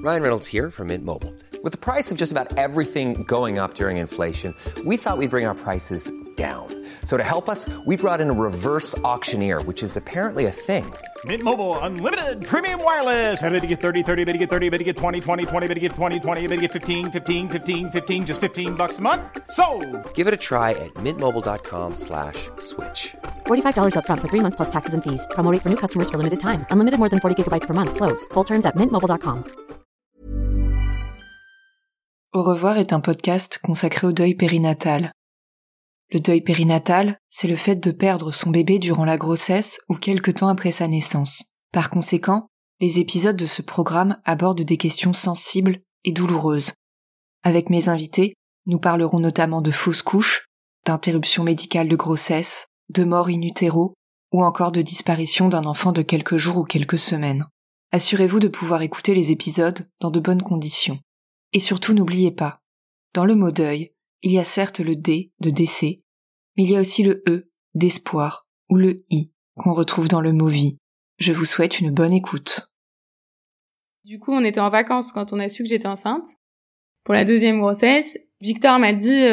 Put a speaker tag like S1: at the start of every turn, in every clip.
S1: Ryan Reynolds here from Mint Mobile. With the price of just about everything going up during inflation, we thought we'd bring our prices down. So to help us, we brought in a reverse auctioneer, which is apparently a thing.
S2: Mint Mobile Unlimited Premium Wireless. How to get 30, 30, bit to get 30, bit to get 20, 20, 20, bit to get 20, 20, bit to get 15, 15, 15, 15, just $15 a month? Sold!
S1: Give it a try at mintmobile.com/switch.
S3: $45 up front for 3 months plus taxes and fees. Promo rate for new customers for limited time. Unlimited more than 40 gigabytes per month. Slows full terms at mintmobile.com.
S4: Au revoir est un podcast consacré au deuil périnatal. Le deuil périnatal, c'est le fait de perdre son bébé durant la grossesse ou quelque temps après sa naissance. Par conséquent, les épisodes de ce programme abordent des questions sensibles et douloureuses. Avec mes invités, nous parlerons notamment de fausses couches, d'interruption médicale de grossesse, de mort in utero ou encore de disparition d'un enfant de quelques jours ou quelques semaines. Assurez-vous de pouvoir écouter les épisodes dans de bonnes conditions. Et surtout n'oubliez pas, dans le mot deuil, il y a certes le D de décès, mais il y a aussi le E d'espoir ou le I qu'on retrouve dans le mot vie. Je vous souhaite une bonne écoute.
S5: Du coup, on était en vacances quand on a su que j'étais enceinte. Pour la deuxième grossesse, Victor m'a dit,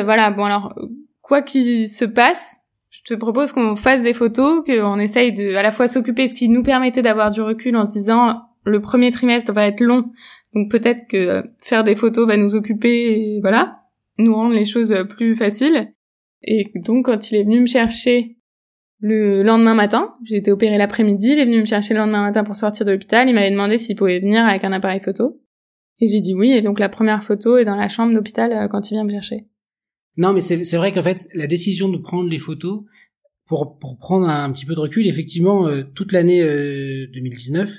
S5: quoi qu'il se passe, je te propose qu'on fasse des photos, qu'on essaye de à la fois s'occuper, ce qui nous permettait d'avoir du recul en se disant, le premier trimestre va être long, donc peut-être que faire des photos va nous occuper et voilà, nous rendre les choses plus faciles. Et donc quand il est venu me chercher le lendemain matin, j'ai été opérée l'après-midi, il est venu me chercher le lendemain matin pour sortir de l'hôpital, il m'avait demandé s'il pouvait venir avec un appareil photo. Et j'ai dit oui, et donc la première photo est dans la chambre d'hôpital quand il vient me chercher.
S6: Non, mais c'est vrai qu'en fait, la décision de prendre les photos, pour prendre un petit peu de recul, effectivement, toute l'année 2019,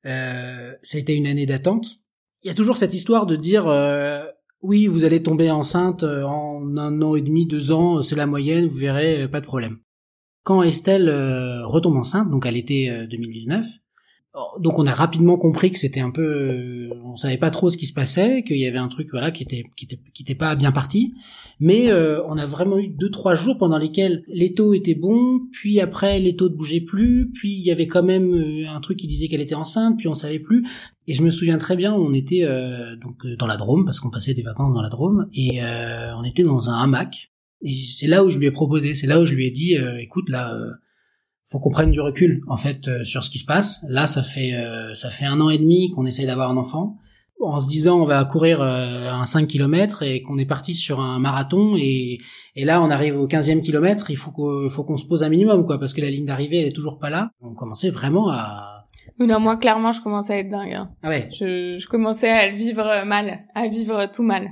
S6: ça a été une année d'attente. Il y a toujours cette histoire de dire oui, vous allez tomber enceinte en 1 an et demi, 2 ans, c'est la moyenne, vous verrez, pas de problème. Quand Estelle retombe enceinte, donc à l'été 2019, donc on a rapidement compris que c'était un peu, on savait pas trop ce qui se passait, qu'il y avait un truc voilà qui était pas bien parti, mais on a vraiment eu 2-3 jours pendant lesquels les taux étaient bons, puis après les taux ne bougeaient plus, puis il y avait quand même un truc qui disait qu'elle était enceinte, puis on savait plus. Et je me souviens très bien, on était donc dans la Drôme parce qu'on passait des vacances dans la Drôme et on était dans un hamac. Et c'est là où je lui ai proposé, c'est là où je lui ai dit écoute là faut qu'on prenne du recul en fait sur ce qui se passe. Là ça fait 1 an et demi qu'on essaye d'avoir un enfant en se disant on va courir un 5 km et qu'on est parti sur un marathon et là on arrive au 15e kilomètre, il faut qu'on se pose un minimum quoi parce que la ligne d'arrivée elle est toujours pas là. On commençait vraiment à
S5: Non, moi clairement je commençais à être dingue. Hein.
S6: Ah ouais.
S5: Je commençais à vivre mal, à vivre tout mal.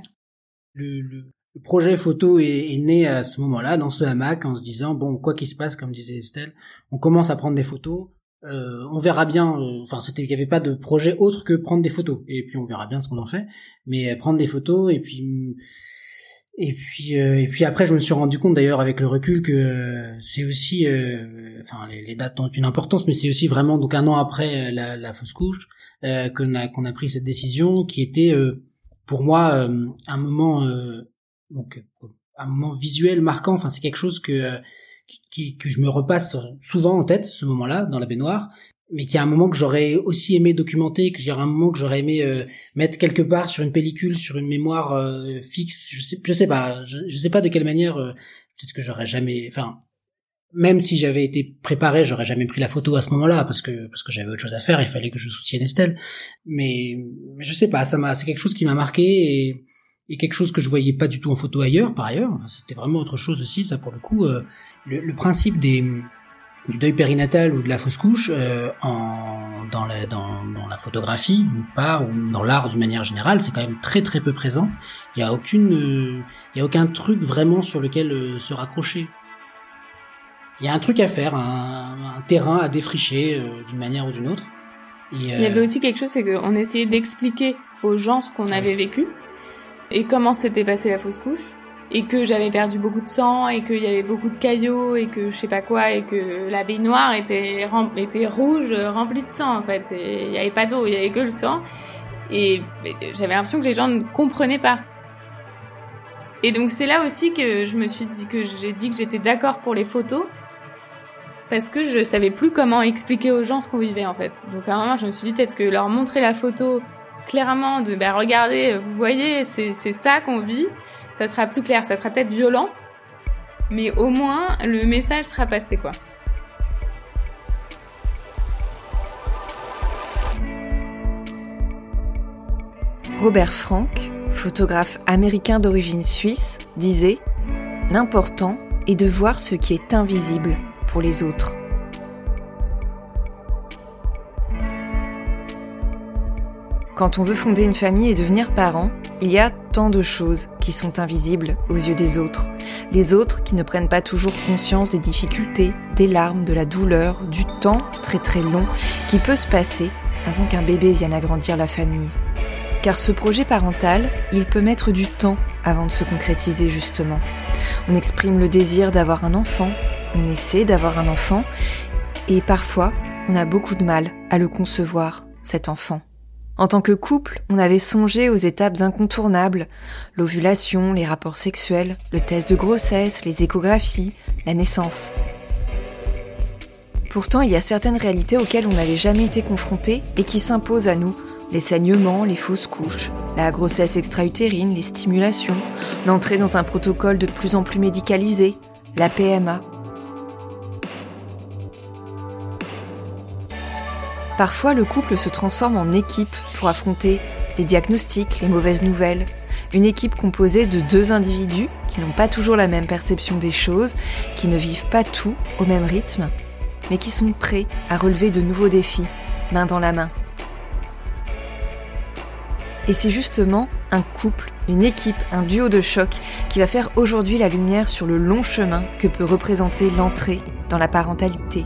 S6: Le projet photo est né à ce moment-là, dans ce hamac, en se disant, bon, quoi qu'il se passe, comme disait Estelle, on commence à prendre des photos, on verra bien, il y avait pas de projet autre que prendre des photos, et puis on verra bien ce qu'on en fait, mais prendre des photos, et puis après, je me suis rendu compte, d'ailleurs, avec le recul, que c'est aussi, les dates ont une importance, mais c'est aussi vraiment, donc 1 an après la fausse couche, qu'on a pris cette décision, qui était, pour moi, un moment visuel marquant. Enfin, c'est quelque chose que je me repasse souvent en tête, ce moment-là, dans la baignoire, mais qui est un moment que j'aurais aussi aimé documenter, un moment que j'aurais aimé mettre quelque part sur une pellicule, sur une mémoire fixe. Je sais pas de quelle manière. Peut-être que j'aurais jamais. Enfin, même si j'avais été préparé, j'aurais jamais pris la photo à ce moment-là parce que j'avais autre chose à faire. Il fallait que je soutienne Estelle. Mais je sais pas. C'est quelque chose qui m'a marqué et quelque chose que je voyais pas du tout en photo ailleurs, par ailleurs. C'était vraiment autre chose aussi, ça, pour le coup. Le principe du deuil périnatal ou de la fausse couche, dans la photographie, d'une part, ou dans l'art d'une manière générale, c'est quand même très très peu présent. Il y a aucun truc vraiment sur lequel se raccrocher. Il y a un truc à faire, un terrain à défricher, d'une manière ou d'une autre. Et,
S5: il y avait aussi quelque chose, c'est qu'on essayait d'expliquer aux gens ce qu'on avait vécu. Et comment s'était passée la fausse couche, et que j'avais perdu beaucoup de sang, et qu'il y avait beaucoup de caillots, et que je sais pas quoi, et que la baignoire était rouge, remplie de sang en fait, et il y avait pas d'eau, il y avait que le sang, et j'avais l'impression que les gens ne comprenaient pas. Et donc c'est là aussi que j'ai dit que j'étais d'accord pour les photos, parce que je savais plus comment expliquer aux gens ce qu'on vivait en fait. Donc à un moment je me suis dit peut-être que leur montrer la photo clairement de regardez, vous voyez, c'est ça qu'on vit, ça sera plus clair, ça sera peut-être violent, mais au moins le message sera passé, quoi.
S4: Robert Frank, photographe américain d'origine suisse, disait « L'important est de voir ce qui est invisible pour les autres ». Quand on veut fonder une famille et devenir parent, il y a tant de choses qui sont invisibles aux yeux des autres. Les autres qui ne prennent pas toujours conscience des difficultés, des larmes, de la douleur, du temps très très long qui peut se passer avant qu'un bébé vienne agrandir la famille. Car ce projet parental, il peut mettre du temps avant de se concrétiser justement. On exprime le désir d'avoir un enfant, on essaie d'avoir un enfant, et parfois, on a beaucoup de mal à le concevoir, cet enfant. En tant que couple, on avait songé aux étapes incontournables, l'ovulation, les rapports sexuels, le test de grossesse, les échographies, la naissance. Pourtant, il y a certaines réalités auxquelles on n'avait jamais été confrontés et qui s'imposent à nous. Les saignements, les fausses couches, la grossesse extra-utérine, les stimulations, l'entrée dans un protocole de plus en plus médicalisé, la PMA. Parfois, le couple se transforme en équipe pour affronter les diagnostics, les mauvaises nouvelles. Une équipe composée de 2 individus qui n'ont pas toujours la même perception des choses, qui ne vivent pas tout au même rythme, mais qui sont prêts à relever de nouveaux défis, main dans la main. Et c'est justement un couple, une équipe, un duo de choc qui va faire aujourd'hui la lumière sur le long chemin que peut représenter l'entrée dans la parentalité.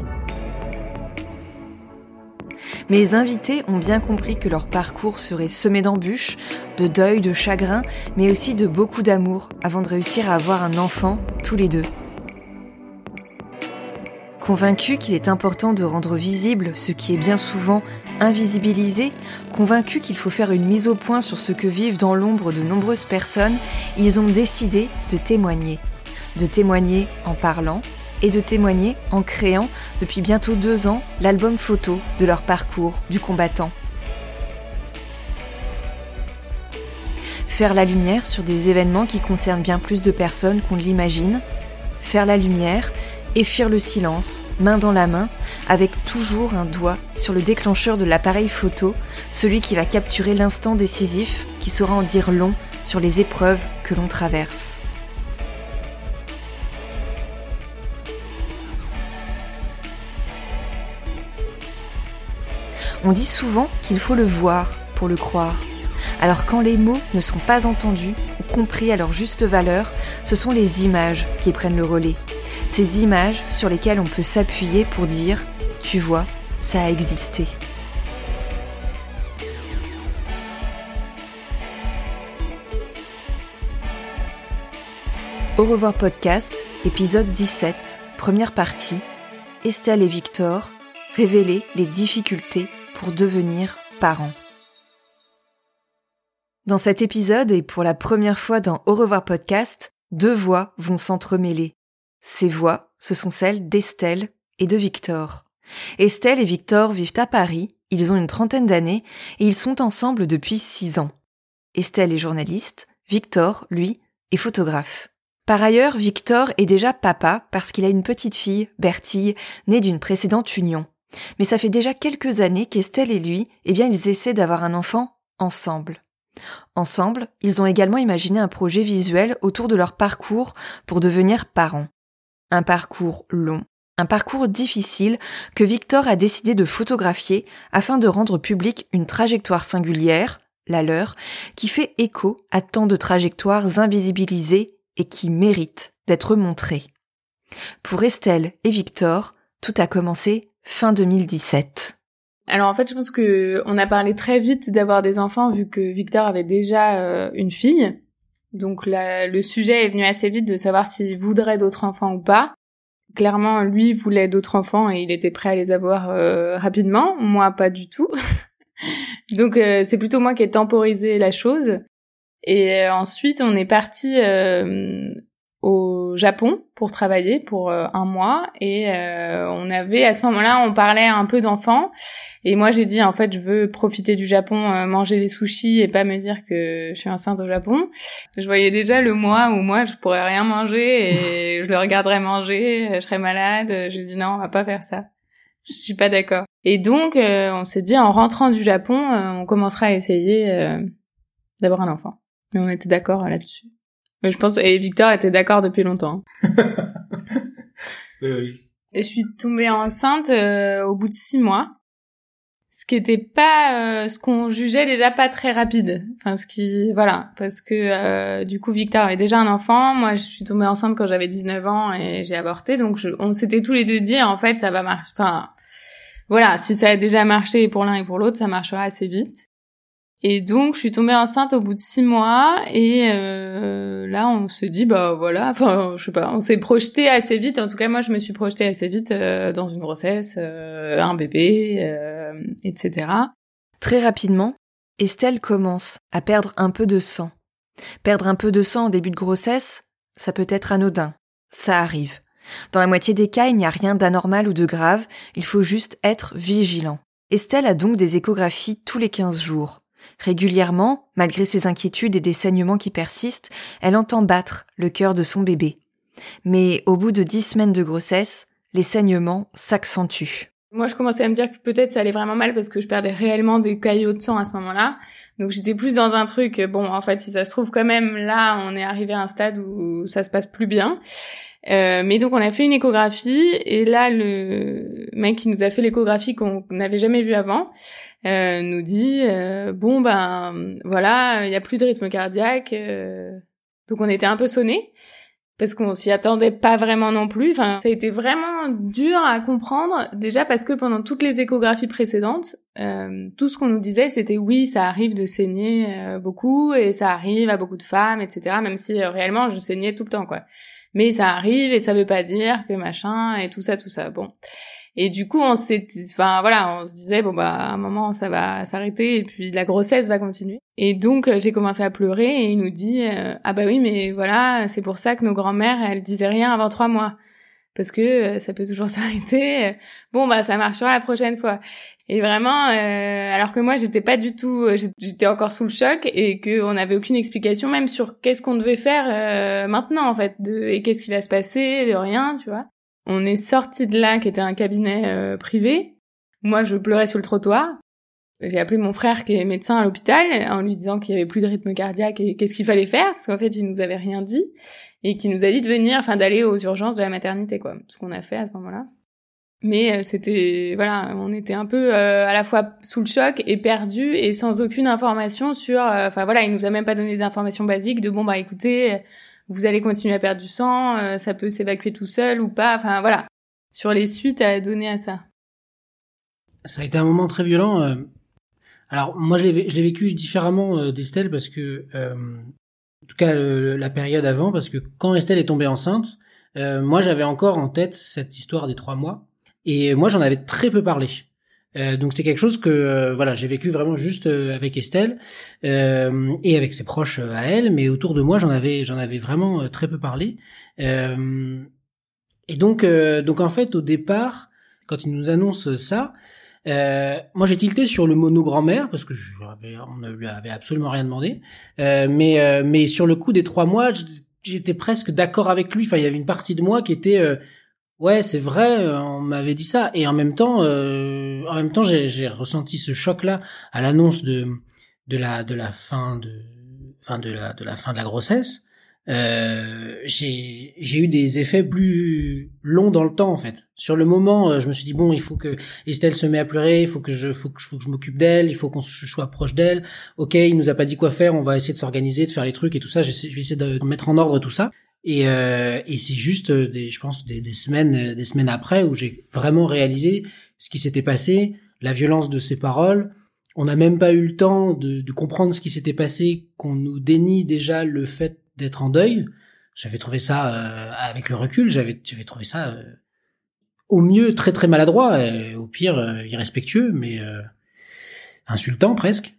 S4: Mes invités ont bien compris que leur parcours serait semé d'embûches, de deuil, de chagrin, mais aussi de beaucoup d'amour avant de réussir à avoir un enfant tous les deux. Convaincus qu'il est important de rendre visible ce qui est bien souvent invisibilisé, convaincus qu'il faut faire une mise au point sur ce que vivent dans l'ombre de nombreuses personnes, ils ont décidé de témoigner. De témoigner en parlant et de témoigner en créant, depuis bientôt 2 ans, l'album photo de leur parcours du combattant. Faire la lumière sur des événements qui concernent bien plus de personnes qu'on ne l'imagine. Faire la lumière et fuir le silence, main dans la main, avec toujours un doigt sur le déclencheur de l'appareil photo, celui qui va capturer l'instant décisif qui saura en dire long sur les épreuves que l'on traverse. On dit souvent qu'il faut le voir pour le croire. Alors quand les mots ne sont pas entendus ou compris à leur juste valeur, ce sont les images qui prennent le relais. Ces images sur lesquelles on peut s'appuyer pour dire « Tu vois, ça a existé ». Au revoir podcast, épisode 17, première partie, Estelle et Victor, révéler les difficultés pour devenir parents. Dans cet épisode et pour la première fois dans Au revoir podcast, 2 voix vont s'entremêler. Ces voix, ce sont celles d'Estelle et de Victor. Estelle et Victor vivent à Paris, ils ont une 30aine d'années et ils sont ensemble depuis 6 ans. Estelle est journaliste, Victor, lui, est photographe. Par ailleurs, Victor est déjà papa parce qu'il a une petite fille, Bertille, née d'une précédente union. Mais ça fait déjà quelques années qu'Estelle et lui, ils essaient d'avoir un enfant ensemble. Ensemble, ils ont également imaginé un projet visuel autour de leur parcours pour devenir parents. Un parcours long, un parcours difficile que Victor a décidé de photographier afin de rendre public une trajectoire singulière, la leur, qui fait écho à tant de trajectoires invisibilisées et qui méritent d'être montrées. Pour Estelle et Victor, tout a commencé fin 2017.
S5: Alors en fait, je pense que on a parlé très vite d'avoir des enfants vu que Victor avait déjà une fille. Donc le sujet est venu assez vite de savoir s'il voudrait d'autres enfants ou pas. Clairement, lui voulait d'autres enfants et il était prêt à les avoir rapidement. Moi, pas du tout. Donc c'est plutôt moi qui ai temporisé la chose. Et ensuite, on est parti au Japon pour travailler pour 1 mois et on avait à ce moment-là on parlait un peu d'enfants et moi j'ai dit en fait je veux profiter du Japon, manger des sushis et pas me dire que je suis enceinte au Japon. Je voyais déjà le mois où moi je pourrais rien manger et je le regarderais manger, je serais malade. J'ai dit non, on va pas faire ça. Je suis pas d'accord. Et donc on s'est dit en rentrant du Japon, on commencera à essayer d'avoir un enfant. Et on était d'accord là-dessus. Mais je pense, et Victor était d'accord depuis longtemps.
S6: Oui.
S5: Et je suis tombée enceinte au bout de 6 mois. Ce qui était pas ce qu'on jugeait déjà pas très rapide. Enfin, parce que du coup Victor avait déjà un enfant. Moi, je suis tombée enceinte quand j'avais 19 ans et j'ai avorté. Donc on s'était tous les deux dit en fait ça va marcher. Enfin, voilà, si ça a déjà marché pour l'un et pour l'autre, ça marchera assez vite. Et donc, je suis tombée enceinte au bout de 6 mois et là, on se dit, bah voilà, enfin, je sais pas, on s'est projeté assez vite. En tout cas, moi, je me suis projetée assez vite dans une grossesse, un bébé, etc.
S4: Très rapidement, Estelle commence à perdre un peu de sang. Perdre un peu de sang au début de grossesse, ça peut être anodin. Ça arrive. Dans la moitié des cas, il n'y a rien d'anormal ou de grave, il faut juste être vigilant. Estelle a donc des échographies tous les 15 jours. Régulièrement, malgré ses inquiétudes et des saignements qui persistent, elle entend battre le cœur de son bébé. Mais au bout de 10 semaines de grossesse, les saignements s'accentuent.
S5: Moi, je commençais à me dire que peut-être ça allait vraiment mal parce que je perdais réellement des caillots de sang à ce moment-là. Donc j'étais plus dans un truc, bon, en fait, si ça se trouve quand même, là, on est arrivé à un stade où ça se passe plus bien. Mais donc on a fait une échographie et là le mec qui nous a fait l'échographie qu'on n'avait jamais vu avant nous dit bon ben voilà, il y a plus de rythme cardiaque. Donc on était un peu sonnés parce qu'on s'y attendait pas vraiment non plus. Enfin, ça a été vraiment dur à comprendre déjà parce que pendant toutes les échographies précédentes, tout ce qu'on nous disait c'était oui, ça arrive de saigner beaucoup et ça arrive à beaucoup de femmes, etc. Même si réellement je saignais tout le temps quoi. Mais ça arrive et ça veut pas dire que machin et tout ça. Bon. Et du coup, on se disait bon bah à un moment ça va s'arrêter et puis la grossesse va continuer. Et donc j'ai commencé à pleurer et il nous dit ah bah oui mais voilà, c'est pour ça que nos grand-mères elles disaient rien avant 3 mois parce que ça peut toujours s'arrêter. Bon bah ça marchera la prochaine fois. Et vraiment, alors que moi j'étais pas du tout, j'étais encore sous le choc et que on n'avait aucune explication même sur qu'est-ce qu'on devait faire maintenant en fait, et qu'est-ce qui va se passer, de rien, tu vois. On est sorti de là, qui était un cabinet privé. Moi je pleurais sur le trottoir. J'ai appelé mon frère qui est médecin à l'hôpital en lui disant qu'il y avait plus de rythme cardiaque et qu'est-ce qu'il fallait faire parce qu'en fait il nous avait rien dit et qu'il nous a dit de venir, enfin d'aller aux urgences de la maternité quoi, ce qu'on a fait à ce moment-là. Mais c'était voilà, on était un peu à la fois sous le choc et perdu et sans aucune information sur enfin voilà, il nous a même pas donné des informations basiques de bon bah écoutez, vous allez continuer à perdre du sang, ça peut s'évacuer tout seul ou pas, enfin voilà, sur les suites à donner à ça.
S6: Ça a été un moment très violent. Alors moi je l'ai vécu différemment d'Estelle parce que en tout cas la période avant, parce que quand Estelle est tombée enceinte, moi j'avais encore en tête cette histoire des 3 mois. Et moi, j'en avais très peu parlé. Donc c'est quelque chose que voilà, j'ai vécu vraiment juste avec Estelle et avec ses proches à elle, mais autour de moi, j'en avais vraiment très peu parlé. Et donc en fait, au départ, quand il nous annonce ça, moi j'ai tilté sur le mono grand-mère parce que on ne lui avait absolument rien demandé. Mais sur le coup des 3 mois, j'étais presque d'accord avec lui. Enfin, il y avait une partie de moi qui était ouais, c'est vrai, on m'avait dit ça. Et en même temps, j'ai ressenti ce choc-là à l'annonce de la fin de la grossesse. J'ai eu des effets plus longs dans le temps en fait. Sur le moment, je me suis dit bon, il faut que Estelle se met à pleurer, il faut que je m'occupe d'elle, il faut qu'on soit proche d'elle. OK, il nous a pas dit quoi faire, on va essayer de s'organiser, de faire les trucs et tout ça. Je vais essayer de mettre en ordre tout ça. Et c'est juste je pense des semaines après où j'ai vraiment réalisé ce qui s'était passé, la violence de ses paroles. On n'a même pas eu le temps de comprendre ce qui s'était passé, qu'on nous dénie déjà le fait d'être en deuil. J'avais trouvé ça avec le recul, j'avais trouvé ça au mieux très très maladroit, au pire irrespectueux, mais insultant presque.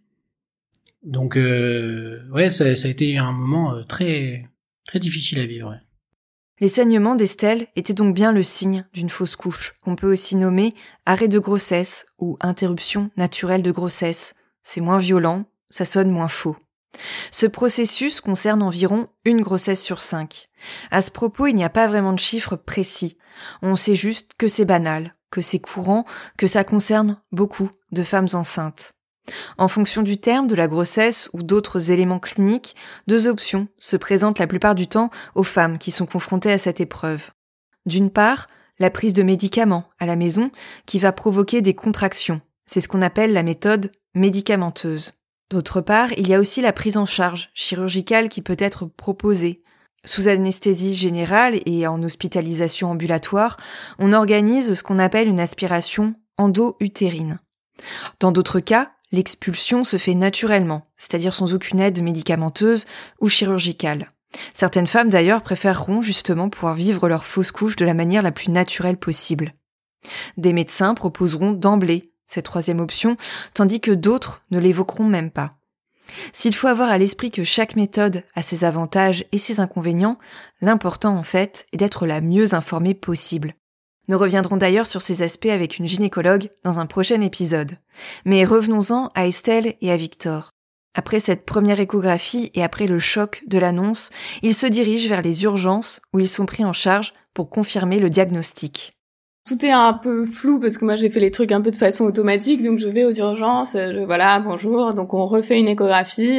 S6: Donc ouais, ça a été un moment très très difficile à vivre. Ouais.
S4: Les saignements d'Estelle étaient donc bien le signe d'une fausse couche, qu'on peut aussi nommer arrêt de grossesse ou interruption naturelle de grossesse. C'est moins violent, ça sonne moins faux. Ce processus concerne environ 1 grossesse sur 5. À ce propos, il n'y a pas vraiment de chiffres précis. On sait juste que c'est banal, que c'est courant, que ça concerne beaucoup de femmes enceintes. En fonction du terme de la grossesse ou d'autres éléments cliniques, 2 options se présentent la plupart du temps aux femmes qui sont confrontées à cette épreuve. D'une part, la prise de médicaments à la maison qui va provoquer des contractions. C'est ce qu'on appelle la méthode médicamenteuse. D'autre part, il y a aussi la prise en charge chirurgicale qui peut être proposée. Sous anesthésie générale et en hospitalisation ambulatoire, on organise ce qu'on appelle une aspiration endo-utérine. Dans d'autres cas, l'expulsion se fait naturellement, c'est-à-dire sans aucune aide médicamenteuse ou chirurgicale. Certaines femmes d'ailleurs préféreront justement pouvoir vivre leur fausse couche de la manière la plus naturelle possible. Des médecins proposeront d'emblée cette 3e option, tandis que d'autres ne l'évoqueront même pas. S'il faut avoir à l'esprit que chaque méthode a ses avantages et ses inconvénients, l'important en fait est d'être la mieux informée possible. Nous reviendrons d'ailleurs sur ces aspects avec une gynécologue dans un prochain épisode. Mais revenons-en à Estelle et à Victor. Après cette première échographie et après le choc de l'annonce, ils se dirigent vers les urgences où ils sont pris en charge pour confirmer le diagnostic.
S5: Tout est un peu flou parce que moi j'ai fait les trucs un peu de façon automatique, donc je vais aux urgences, voilà, bonjour, donc on refait une échographie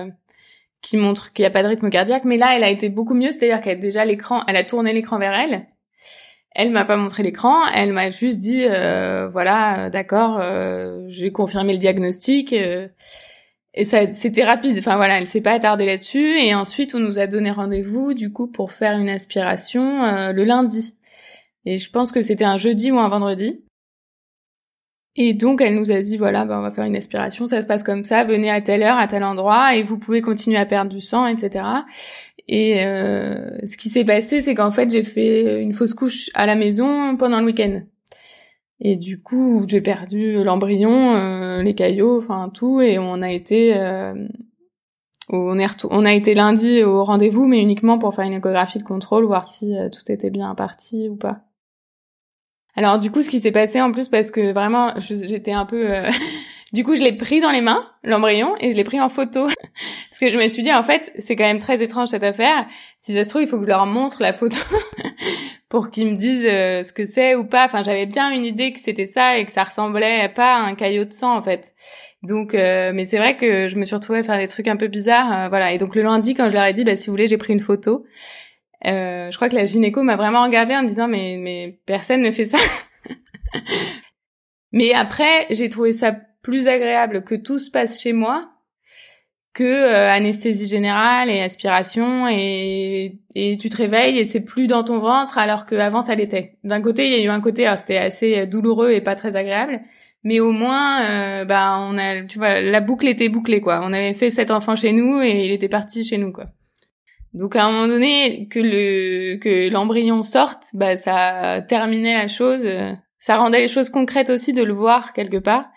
S5: qui montre qu'il n'y a pas de rythme cardiaque, mais là elle a été beaucoup mieux, c'est-à-dire qu'elle a déjà elle a tourné l'écran vers elle. Elle m'a pas montré l'écran, elle m'a juste dit voilà, d'accord, j'ai confirmé le diagnostic et ça c'était rapide. Enfin voilà, elle s'est pas attardée là-dessus et ensuite on nous a donné rendez-vous du coup pour faire une aspiration le lundi. Et je pense que c'était un jeudi ou un vendredi. Et donc elle nous a dit voilà, on va faire une aspiration, ça se passe comme ça, venez à telle heure, à tel endroit et vous pouvez continuer à perdre du sang, etc. Et ce qui s'est passé, c'est qu'en fait, j'ai fait une fausse couche à la maison pendant le week-end. Et du coup, j'ai perdu l'embryon, les caillots, enfin tout, et on a été lundi au rendez-vous, mais uniquement pour faire une échographie de contrôle, voir si tout était bien parti ou pas. Alors du coup, ce qui s'est passé en plus, parce que vraiment, j'étais un peu... Du coup, je l'ai pris dans les mains, l'embryon, et je l'ai pris en photo. Parce que je me suis dit, en fait, c'est quand même très étrange cette affaire. Si ça se trouve, il faut que je leur montre la photo pour qu'ils me disent ce que c'est ou pas. Enfin, j'avais bien une idée que c'était ça et que ça ressemblait pas à un caillot de sang, en fait. Donc, mais c'est vrai que je me suis retrouvée à faire des trucs un peu bizarres, voilà. Et donc, le lundi, quand je leur ai dit, si vous voulez, j'ai pris une photo, je crois que la gynéco m'a vraiment regardée en me disant, mais personne ne fait ça. Mais après, j'ai trouvé ça plus agréable que tout se passe chez moi que anesthésie générale et aspiration et tu te réveilles et c'est plus dans ton ventre alors qu'avant ça l'était. D'un côté, il y a eu un côté, alors c'était assez douloureux et pas très agréable, mais au moins on a, tu vois, la boucle était bouclée quoi. On avait fait cet enfant chez nous et il était parti chez nous quoi. Donc à un moment donné que l'embryon sorte, ça terminait la chose, ça rendait les choses concrètes aussi de le voir quelque part.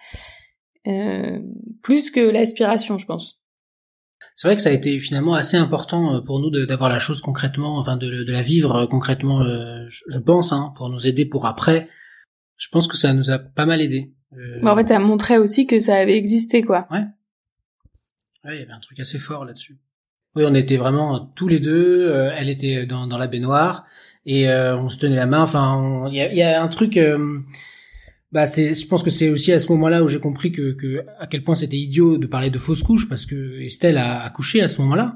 S5: Plus que l'aspiration, je pense.
S6: C'est vrai que ça a été finalement assez important pour nous d'avoir la chose concrètement, enfin de la vivre concrètement, je pense, pour nous aider pour après. Je pense que ça nous a pas mal aidé.
S5: En fait, ça montrait aussi que ça avait existé, quoi.
S6: Ouais, il y avait un truc assez fort là-dessus. Oui, on était vraiment tous les deux, elle était dans la baignoire, et on se tenait la main, enfin, il y a un truc... je pense que c'est aussi à ce moment-là où j'ai compris que à quel point c'était idiot de parler de fausse couche parce que Estelle a accouché à ce moment-là.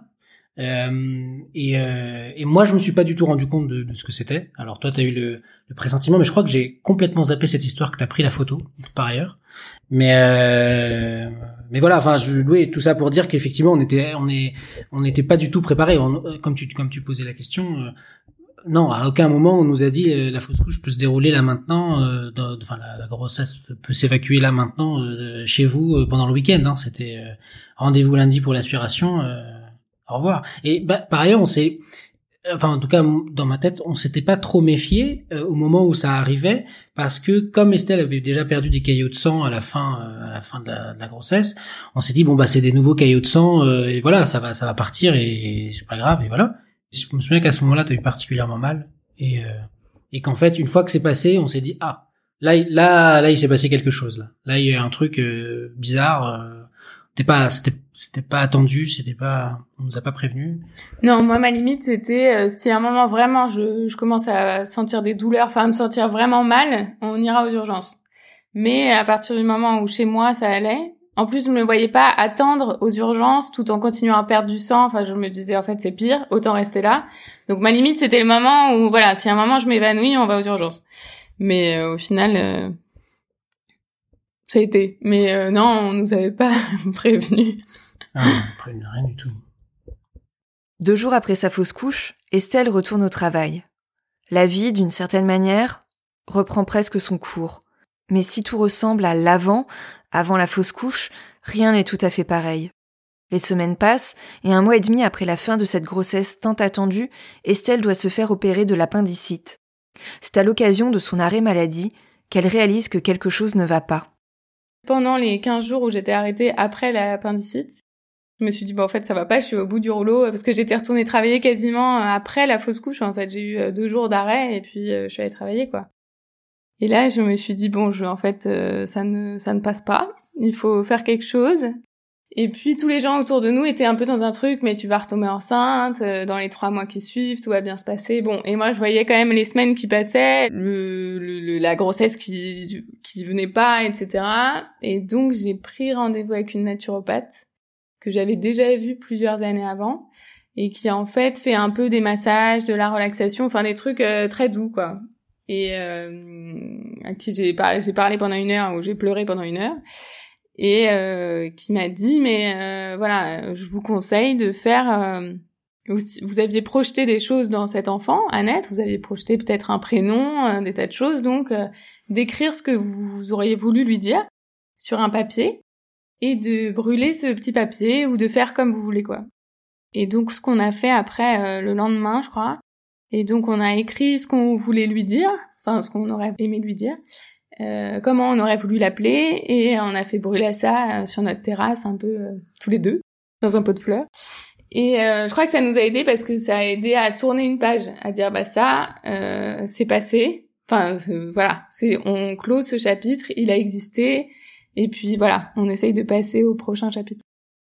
S6: Et moi je me suis pas du tout rendu compte de ce que c'était. Alors toi t'as eu le pressentiment, mais je crois que j'ai complètement zappé cette histoire que t'as pris la photo par ailleurs. Mais voilà, enfin oui, tout ça pour dire qu'effectivement on n'était pas du tout préparés. Comme tu posais la question. Non, à aucun moment on nous a dit la fausse couche peut se dérouler là maintenant, la grossesse peut s'évacuer là maintenant chez vous pendant le week-end. C'était rendez-vous lundi pour l'aspiration, au revoir. Et par ailleurs en tout cas dans ma tête, on s'était pas trop méfié au moment où ça arrivait parce que comme Estelle avait déjà perdu des caillots de sang à la fin de la grossesse, on s'est dit c'est des nouveaux caillots de sang et voilà ça va partir et c'est pas grave et voilà. Je me souviens qu'à ce moment-là, t'as eu particulièrement mal et qu'en fait, une fois que c'est passé, on s'est dit là, il s'est passé quelque chose là. Là, il y a un truc bizarre. C'était pas attendu, on nous a pas prévenu.
S5: Non, moi ma limite c'était si à un moment vraiment je commence à sentir des douleurs, enfin à me sentir vraiment mal, on ira aux urgences. Mais à partir du moment où chez moi ça allait, en plus je me voyais pas attendre aux urgences tout en continuant à perdre du sang, enfin je me disais en fait c'est pire, autant rester là. Donc ma limite c'était le moment où voilà, si à un moment je m'évanouis, on va aux urgences. Mais au final ça a été. Mais non, on nous avait pas prévenu.
S6: Ah, prévenu rien du tout.
S4: 2 jours après sa fausse couche, Estelle retourne au travail. La vie, d'une certaine manière, reprend presque son cours. Mais si tout ressemble à l'avant, avant la fausse couche, rien n'est tout à fait pareil. Les semaines passent, et 1 mois et demi après la fin de cette grossesse tant attendue, Estelle doit se faire opérer de l'appendicite. C'est à l'occasion de son arrêt maladie qu'elle réalise que quelque chose ne va pas.
S5: Pendant les 15 jours où j'étais arrêtée après l'appendicite, je me suis dit, en fait, ça va pas, je suis au bout du rouleau, parce que j'étais retournée travailler quasiment après la fausse couche, en fait. J'ai eu 2 jours d'arrêt, et puis je suis allée travailler, quoi. Et là, je me suis dit, en fait, ça ne passe pas. Il faut faire quelque chose. Et puis, tous les gens autour de nous étaient un peu dans un truc, mais tu vas retomber enceinte, dans les 3 mois qui suivent, tout va bien se passer. Bon, et moi, je voyais quand même les semaines qui passaient, la grossesse qui venait pas, etc. Et donc, j'ai pris rendez-vous avec une naturopathe que j'avais déjà vue plusieurs années avant, et qui, en fait, fait un peu des massages, de la relaxation, enfin, des trucs très doux, quoi. Et à qui j'ai parlé pendant 1 heure, où j'ai pleuré pendant 1 heure. Et qui m'a dit voilà, je vous conseille de faire vous aviez projeté des choses dans cet enfant à naître, vous aviez projeté peut-être un prénom, des tas de choses, donc d'écrire ce que vous auriez voulu lui dire sur un papier et de brûler ce petit papier ou de faire comme vous voulez, quoi. Et donc ce qu'on a fait après le lendemain, je crois, et donc on a écrit ce qu'on voulait lui dire, enfin ce qu'on aurait aimé lui dire, comment on aurait voulu l'appeler, et on a fait brûler ça sur notre terrasse un peu tous les deux dans un pot de fleurs. Et je crois que ça nous a aidé parce que ça a aidé à tourner une page, à dire ça c'est passé, enfin voilà, on clôt ce chapitre, il a existé, et puis voilà, on essaye de passer au prochain chapitre.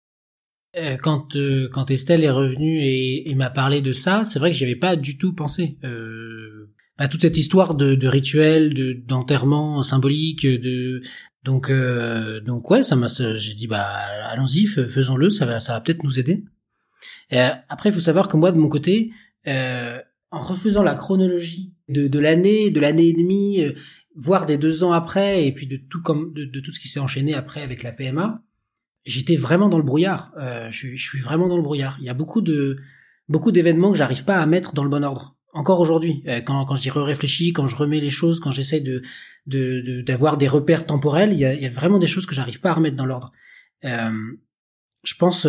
S6: Quand Estelle est revenue et m'a parlé de ça, c'est vrai que j'y avais pas du tout pensé. Toute cette histoire de rituel, d'enterrement symbolique, donc ouais, j'ai dit allons-y, faisons-le, ça va peut-être nous aider. Après, il faut savoir que moi, de mon côté, en refaisant la chronologie de l'année et demie, voire des 2 ans après, et puis de tout ce qui s'est enchaîné après avec la PMA, j'étais vraiment dans le brouillard. Je suis vraiment dans le brouillard. Il y a beaucoup d'événements que j'arrive pas à mettre dans le bon ordre. Encore aujourd'hui, quand j'y réfléchis, quand je remets les choses, quand j'essaie d'avoir des repères temporels, il y a vraiment des choses que j'arrive pas à remettre dans l'ordre. Je pense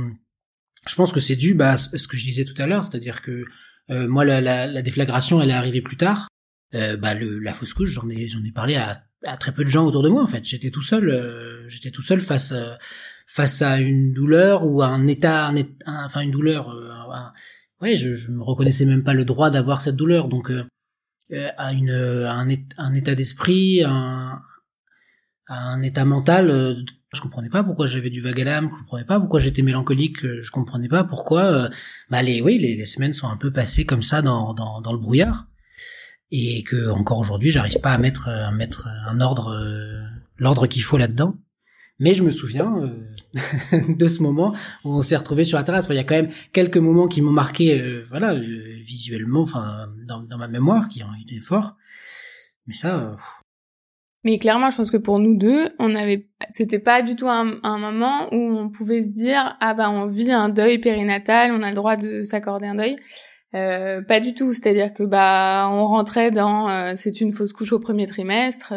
S6: que c'est dû à ce que je disais tout à l'heure, c'est-à-dire que moi la déflagration elle est arrivée plus tard. La fausse couche, j'en ai parlé à très peu de gens autour de moi, en fait. J'étais tout seul face à une douleur ou à un état, une douleur. Je me reconnaissais même pas le droit d'avoir cette douleur, donc à un état d'esprit, à un état mental. Je comprenais pas pourquoi j'avais du vague à l'âme, je comprenais pas pourquoi j'étais mélancolique, je comprenais pas pourquoi les semaines sont un peu passées comme ça dans le brouillard, et que encore aujourd'hui j'arrive pas à mettre un ordre, l'ordre qu'il faut là-dedans. Mais je me souviens de ce moment où on s'est retrouvés sur la terrasse. Il y a quand même quelques moments qui m'ont marqué, visuellement, dans ma mémoire, qui ont été forts. Mais ça.
S5: Mais clairement, je pense que pour nous deux, c'était pas du tout un moment où on pouvait se dire on vit un deuil périnatal, on a le droit de s'accorder un deuil. Pas du tout. C'est-à-dire que on rentrait dans c'est une fausse couche au premier trimestre.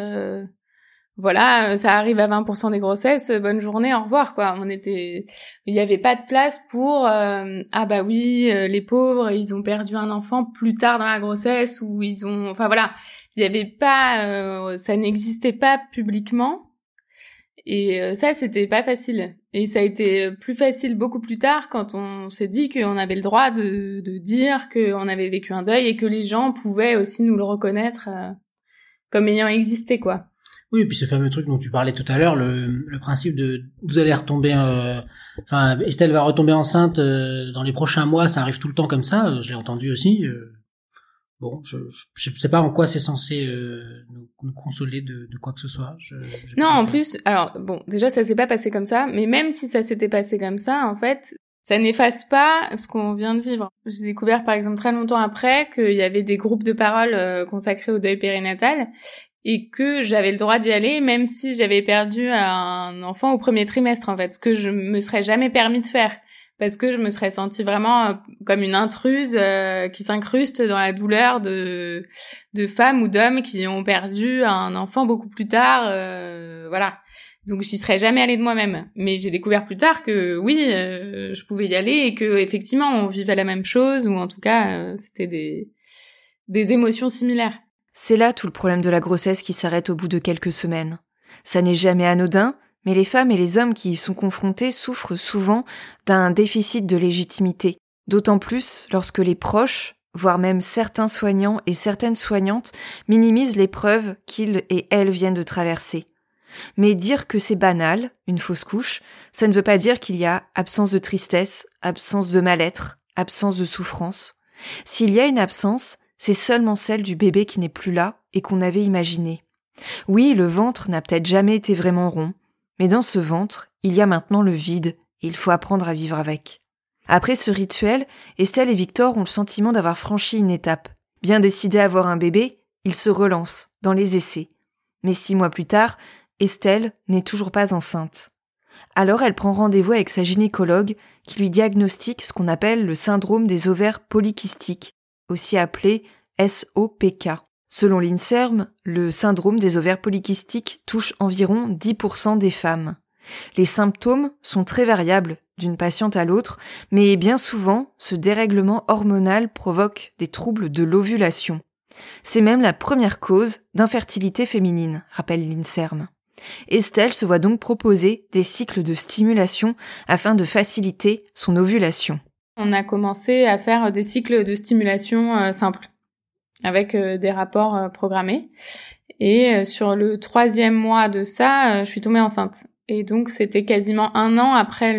S5: Voilà, ça arrive à 20% des grossesses, bonne journée, au revoir, quoi. Il y avait pas de place pour les pauvres, ils ont perdu un enfant plus tard dans la grossesse, ou il y avait pas ça n'existait pas publiquement. Et ça, c'était pas facile. Et ça a été plus facile beaucoup plus tard quand on s'est dit qu'on avait le droit de dire qu'on avait vécu un deuil et que les gens pouvaient aussi nous le reconnaître comme ayant existé, quoi.
S6: Oui, et puis ce fameux truc dont tu parlais tout à l'heure, le principe de vous allez retomber, Estelle va retomber enceinte dans les prochains mois, ça arrive tout le temps comme ça, je l'ai entendu aussi. Bon, je sais pas en quoi c'est censé nous consoler de quoi que ce soit.
S5: Non, en plus, alors bon, déjà ça s'est pas passé comme ça, mais même si ça s'était passé comme ça, en fait, ça n'efface pas ce qu'on vient de vivre. J'ai découvert par exemple très longtemps après qu'il y avait des groupes de parole consacrés au deuil périnatal et que j'avais le droit d'y aller même si j'avais perdu un enfant au premier trimestre, en fait, ce que je me serais jamais permis de faire. Parce que je me serais sentie vraiment comme une intruse qui s'incruste dans la douleur de femmes ou d'hommes qui ont perdu un enfant beaucoup plus tard, voilà. Donc j'y serais jamais allée de moi-même. Mais j'ai découvert plus tard que oui, je pouvais y aller et que effectivement on vivait la même chose, ou en tout cas c'était des émotions similaires.
S4: C'est là tout le problème de la grossesse qui s'arrête au bout de quelques semaines. Ça n'est jamais anodin, mais les femmes et les hommes qui y sont confrontés souffrent souvent d'un déficit de légitimité, d'autant plus lorsque les proches, voire même certains soignants et certaines soignantes, minimisent l'épreuve qu'ils et elles viennent de traverser. Mais dire que c'est banal, une fausse couche, ça ne veut pas dire qu'il y a absence de tristesse, absence de mal-être, absence de souffrance. S'il y a une absence, c'est seulement celle du bébé qui n'est plus là et qu'on avait imaginé. Oui, le ventre n'a peut-être jamais été vraiment rond, mais dans ce ventre, il y a maintenant le vide et il faut apprendre à vivre avec. Après ce rituel, Estelle et Victor ont le sentiment d'avoir franchi une étape. Bien décidés à avoir un bébé, ils se relancent dans les essais. Mais 6 mois plus tard, Estelle n'est toujours pas enceinte. Alors elle prend rendez-vous avec sa gynécologue qui lui diagnostique ce qu'on appelle le syndrome des ovaires polykystiques, aussi appelé SOPK. Selon l'INSERM, le syndrome des ovaires polykystiques touche environ 10% des femmes. Les symptômes sont très variables d'une patiente à l'autre, mais bien souvent, ce dérèglement hormonal provoque des troubles de l'ovulation. C'est même la première cause d'infertilité féminine, rappelle l'INSERM. Estelle se voit donc proposer des cycles de stimulation afin de faciliter son ovulation.
S5: On a commencé à faire des cycles de stimulation simples, avec des rapports programmés. Et sur le 3e mois de ça, je suis tombée enceinte. Et donc, c'était quasiment 1 an après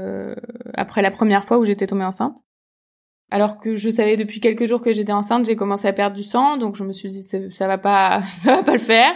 S5: la première fois où j'étais tombée enceinte. Alors que je savais depuis quelques jours que j'étais enceinte, j'ai commencé à perdre du sang, donc je me suis dit ça va pas le faire.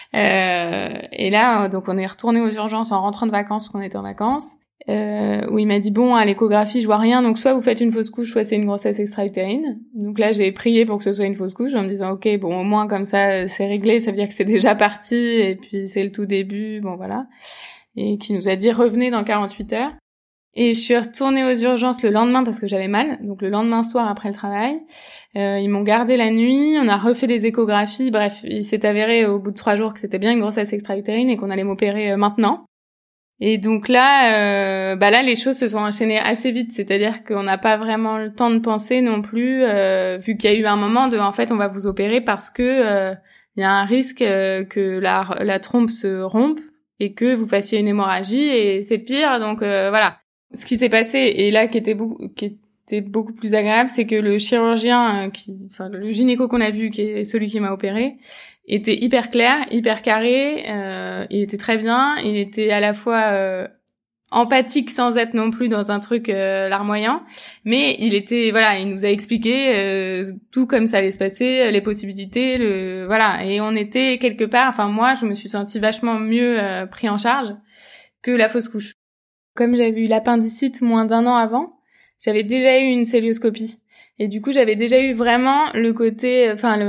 S5: Et là, donc on est retourné aux urgences en rentrant de vacances, parce qu'on était en vacances. Où il m'a dit bon, à l'échographie je vois rien, donc soit vous faites une fausse couche, soit c'est une grossesse extra-utérine. Donc là j'ai prié pour que ce soit une fausse couche en me disant ok, bon au moins comme ça c'est réglé, ça veut dire que c'est déjà parti et puis c'est le tout début, bon voilà. Et qui nous a dit revenez dans 48 heures. Et je suis retournée aux urgences le lendemain parce que j'avais mal, donc le lendemain soir après le travail. Ils m'ont gardée la nuit, on a refait des échographies, bref, il s'est avéré au bout de 3 jours que c'était bien une grossesse extra-utérine et qu'on allait m'opérer maintenant. Et donc là, les choses se sont enchaînées assez vite, c'est-à-dire qu'on n'a pas vraiment le temps de penser non plus, vu qu'il y a eu un moment de, en fait, on va vous opérer parce que il y a un risque que la trompe se rompe et que vous fassiez une hémorragie et c'est pire, donc voilà. Ce qui s'est passé et là qui était beaucoup plus agréable, c'est que le chirurgien le gynéco qu'on a vu, qui est celui qui m'a opéré, était hyper clair, hyper carré, il était très bien, il était à la fois empathique sans être non plus dans un truc larmoyant, mais il nous a expliqué tout comme ça allait se passer, les possibilités, et on était quelque part, moi je me suis sentie vachement mieux pris en charge que la fausse couche. Comme j'avais eu l'appendicite moins d'1 an avant, j'avais déjà eu une cœlioscopie. Et du coup, j'avais déjà eu vraiment le côté,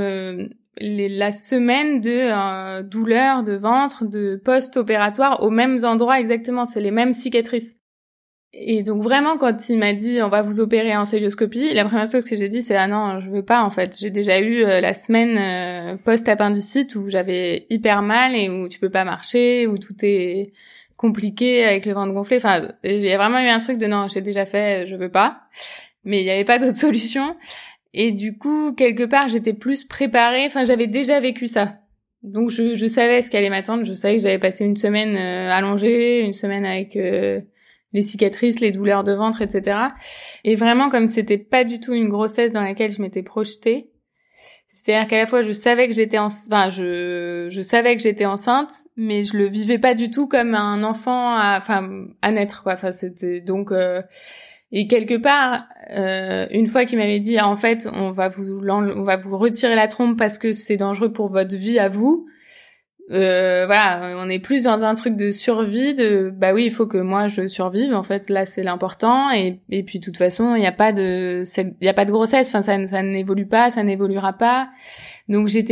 S5: la semaine de douleur de ventre, de post-opératoire aux mêmes endroits exactement. C'est les mêmes cicatrices. Et donc vraiment, quand il m'a dit on va vous opérer en cœlioscopie, la première chose que j'ai dit c'est ah non, je veux pas en fait. J'ai déjà eu la semaine post-appendicite où j'avais hyper mal et où tu peux pas marcher, où tout est compliqué avec le ventre gonflé. Il y a vraiment eu un truc de non, j'ai déjà fait, je veux pas. Mais il y avait pas d'autre solution. Et du coup, quelque part, j'étais plus préparée. J'avais déjà vécu ça. Donc je savais ce qui allait m'attendre, je savais que j'allais passer une semaine allongée, une semaine avec les cicatrices, les douleurs de ventre, etc. Et vraiment, comme c'était pas du tout une grossesse dans laquelle je m'étais projetée, c'est-à-dire qu'à la fois je savais que j'étais je savais que j'étais enceinte, mais je le vivais pas du tout comme un enfant à naître, quoi. Enfin, c'était donc et quelque part, une fois qu'il m'avait dit, en fait, on va vous retirer la trompe parce que c'est dangereux pour votre vie à vous. Voilà, on est plus dans un truc de survie, bah oui, il faut que moi je survive. En fait, là, c'est l'important. Et puis, de toute façon, il y a pas de grossesse. Enfin, ça n'évolue pas, ça n'évoluera pas. Donc, je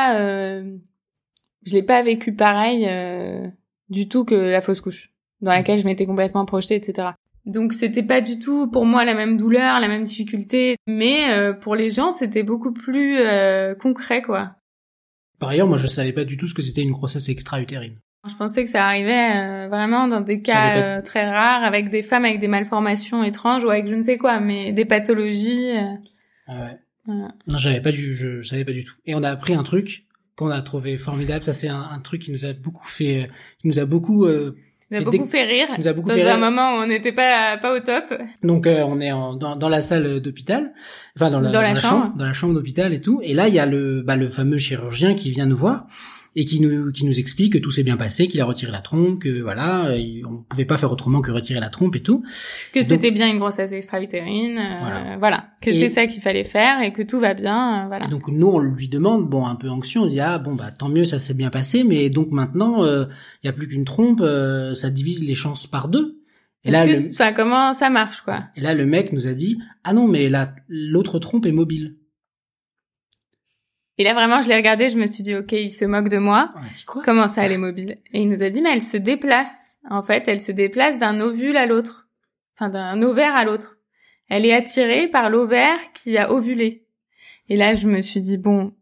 S5: l'ai pas vécu pareil du tout que la fausse couche, dans laquelle je m'étais complètement projetée, etc. Donc c'était pas du tout pour moi la même douleur, la même difficulté, mais pour les gens c'était beaucoup plus concret, quoi.
S6: Par ailleurs, moi je savais pas du tout ce que c'était une grossesse extra-utérine.
S5: Je pensais que ça arrivait vraiment dans des cas très rares, avec des femmes avec des malformations étranges ou avec je ne sais quoi, mais des pathologies.
S6: Ah ouais.
S5: Voilà.
S6: Non, je savais pas du tout. Et on a appris un truc qu'on a trouvé formidable. Ça c'est un truc qui nous a beaucoup fait, qui nous a beaucoup
S5: fait rire dans un moment où on n'était pas au top.
S6: Donc on est dans la salle d'hôpital, enfin dans la chambre d'hôpital et tout. Et là il y a le fameux chirurgien qui vient nous voir et qui nous explique que tout s'est bien passé, qu'il a retiré la trompe, que voilà, on pouvait pas faire autrement que retirer la trompe et tout.
S5: Que c'était bien une grossesse extra-utérine, voilà. Que c'est ça qu'il fallait faire et que tout va bien, voilà.
S6: Et donc nous on lui demande, un peu anxieux, on dit tant mieux, ça s'est bien passé, mais donc maintenant il y a plus qu'une trompe, ça divise les chances par 2. Et
S5: comment ça marche, quoi?
S6: Et là le mec nous a dit non mais l'autre trompe est mobile.
S5: Et là, vraiment, je l'ai regardé, je me suis dit, OK, il se moque de moi.
S6: C'est quoi ?
S5: Comment ça, elle est mobile ? Et il nous a dit, mais elle se déplace. En fait, elle se déplace d'un ovule à l'autre. Enfin, d'un ovaire à l'autre. Elle est attirée par l'ovaire qui a ovulé. Et là, je me suis dit,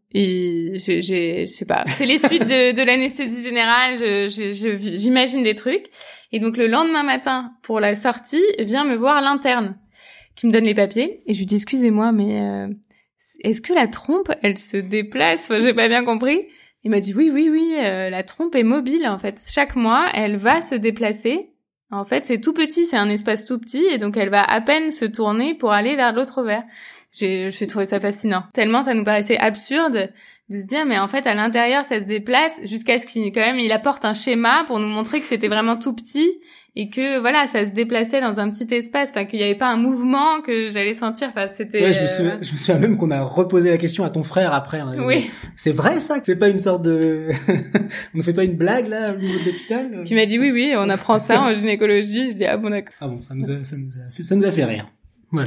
S5: je sais pas. C'est les suites de l'anesthésie générale. J'imagine des trucs. Et donc, le lendemain matin, pour la sortie, vient me voir l'interne, qui me donne les papiers. Et je lui dis, excusez-moi, mais, est-ce que la trompe, elle se déplace ? J'ai pas bien compris. Il m'a dit oui, la trompe est mobile en fait. Chaque mois, elle va se déplacer. En fait, c'est tout petit, c'est un espace tout petit et donc elle va à peine se tourner pour aller vers l'autre ovaire. J'ai trouvé ça fascinant. Tellement ça nous paraissait absurde de se dire mais en fait à l'intérieur ça se déplace jusqu'à ce il apporte un schéma pour nous montrer que c'était vraiment tout petit et que voilà ça se déplaçait dans un petit espace, enfin qu'il y avait pas un mouvement que j'allais sentir, enfin c'était
S6: je me souviens même qu'on a reposé la question à ton frère après.
S5: Oui.
S6: C'est vrai ça, que c'est pas une sorte de on ne fait pas une blague là au niveau de l'hôpital?
S5: Qui m'a dit oui, on apprend ça en gynécologie. Je dis bon d'accord.
S6: Ah bon, ça nous a fait rire. Voilà.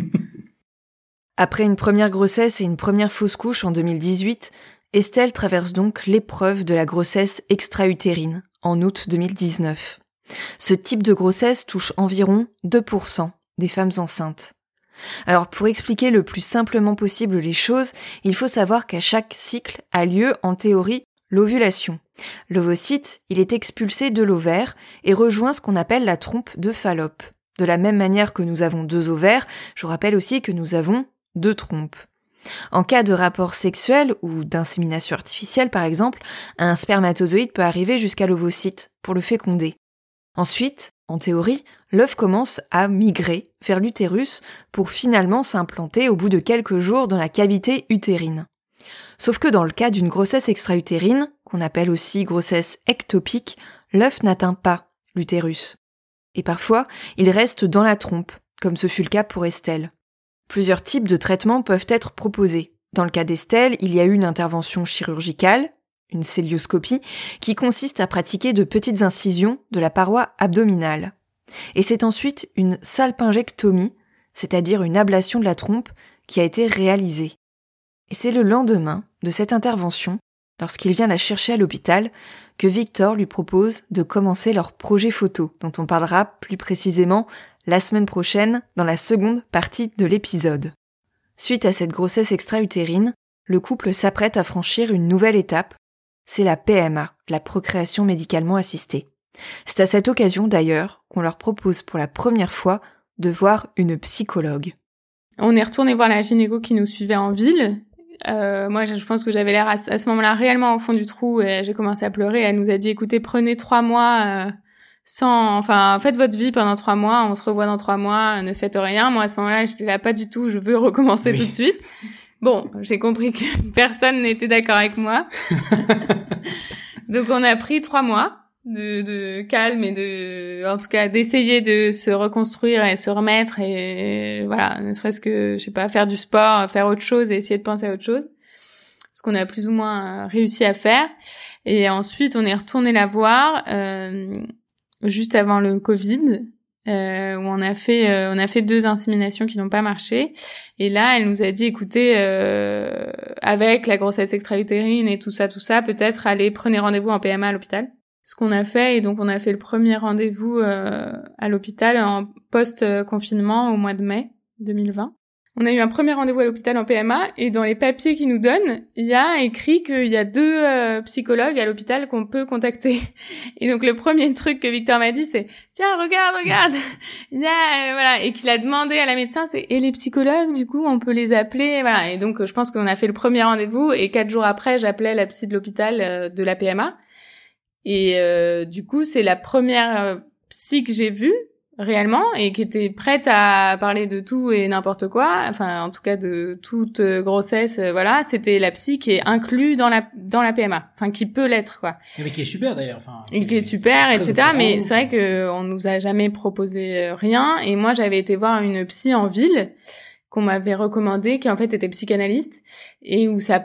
S4: Après une première grossesse et une première fausse couche en 2018, Estelle traverse donc l'épreuve de la grossesse extra-utérine en août 2019. Ce type de grossesse touche environ 2% des femmes enceintes. Alors pour expliquer le plus simplement possible les choses, il faut savoir qu'à chaque cycle a lieu en théorie l'ovulation. L'ovocyte, il est expulsé de l'ovaire et rejoint ce qu'on appelle la trompe de Fallope. De la même manière que nous avons 2 ovaires, je vous rappelle aussi que nous avons 2 trompes. En cas de rapport sexuel ou d'insémination artificielle par exemple, un spermatozoïde peut arriver jusqu'à l'ovocyte pour le féconder. Ensuite, en théorie, l'œuf commence à migrer vers l'utérus pour finalement s'implanter au bout de quelques jours dans la cavité utérine. Sauf que dans le cas d'une grossesse extra-utérine, qu'on appelle aussi grossesse ectopique, l'œuf n'atteint pas l'utérus. Et parfois, il reste dans la trompe, comme ce fut le cas pour Estelle. Plusieurs types de traitements peuvent être proposés. Dans le cas d'Estelle, il y a eu une intervention chirurgicale, une célioscopie, qui consiste à pratiquer de petites incisions de la paroi abdominale. Et c'est ensuite une salpingectomie, c'est-à-dire une ablation de la trompe, qui a été réalisée. Et c'est le lendemain de cette intervention, lorsqu'il vient la chercher à l'hôpital, que Victor lui propose de commencer leur projet photo, dont on parlera plus précisément la semaine prochaine dans la seconde partie de l'épisode. Suite à cette grossesse extra-utérine, le couple s'apprête à franchir une nouvelle étape, c'est la PMA, la procréation médicalement assistée. C'est à cette occasion d'ailleurs qu'on leur propose pour la première fois de voir une psychologue.
S5: On est retourné voir la gynéco qui nous suivait en ville, Moi, je pense que j'avais l'air à ce moment-là réellement au fond du trou et j'ai commencé à pleurer. Elle nous a dit, écoutez, prenez 3 mois faites votre vie pendant 3 mois, on se revoit dans 3 mois, ne faites rien. Moi, à ce moment-là, j'étais là, pas du tout, je veux recommencer tout de suite. Bon, j'ai compris que personne n'était d'accord avec moi. Donc, on a pris 3 mois de calme et en tout cas, d'essayer de se reconstruire et se remettre et voilà, ne serait-ce que, je sais pas, faire du sport, faire autre chose et essayer de penser à autre chose. Ce qu'on a plus ou moins réussi à faire. Et ensuite, on est retourné la voir, juste avant le Covid, où on a fait 2 inséminations qui n'ont pas marché. Et là, elle nous a dit, écoutez, avec la grossesse extra-utérine et tout ça, peut-être prenez rendez-vous en PMA à l'hôpital. Ce qu'on a fait, et donc on a fait le premier rendez-vous à l'hôpital en post-confinement au mois de mai 2020. On a eu un premier rendez-vous à l'hôpital en PMA et dans les papiers qu'ils nous donnent, il y a écrit qu'il y a 2 psychologues à l'hôpital qu'on peut contacter. Et donc le premier truc que Victor m'a dit, c'est tiens regarde, il y a voilà, et qu'il a demandé à la médecin, c'est et les psychologues du coup on peut les appeler, voilà. Et donc je pense qu'on a fait le premier rendez-vous et 4 jours après j'appelais la psy de l'hôpital de la PMA. Et du coup c'est la première psy que j'ai vue réellement et qui était prête à parler de tout et n'importe quoi, enfin en tout cas de toute grossesse, voilà, c'était la psy qui est inclue dans la PMA, enfin qui peut l'être quoi.
S6: Mais qui est super d'ailleurs, enfin.
S5: Et qui est super, etc. Mais c'est vrai que on nous a jamais proposé rien et moi j'avais été voir une psy en ville qu'on m'avait recommandé, qui en fait était psychanalyste, et où ça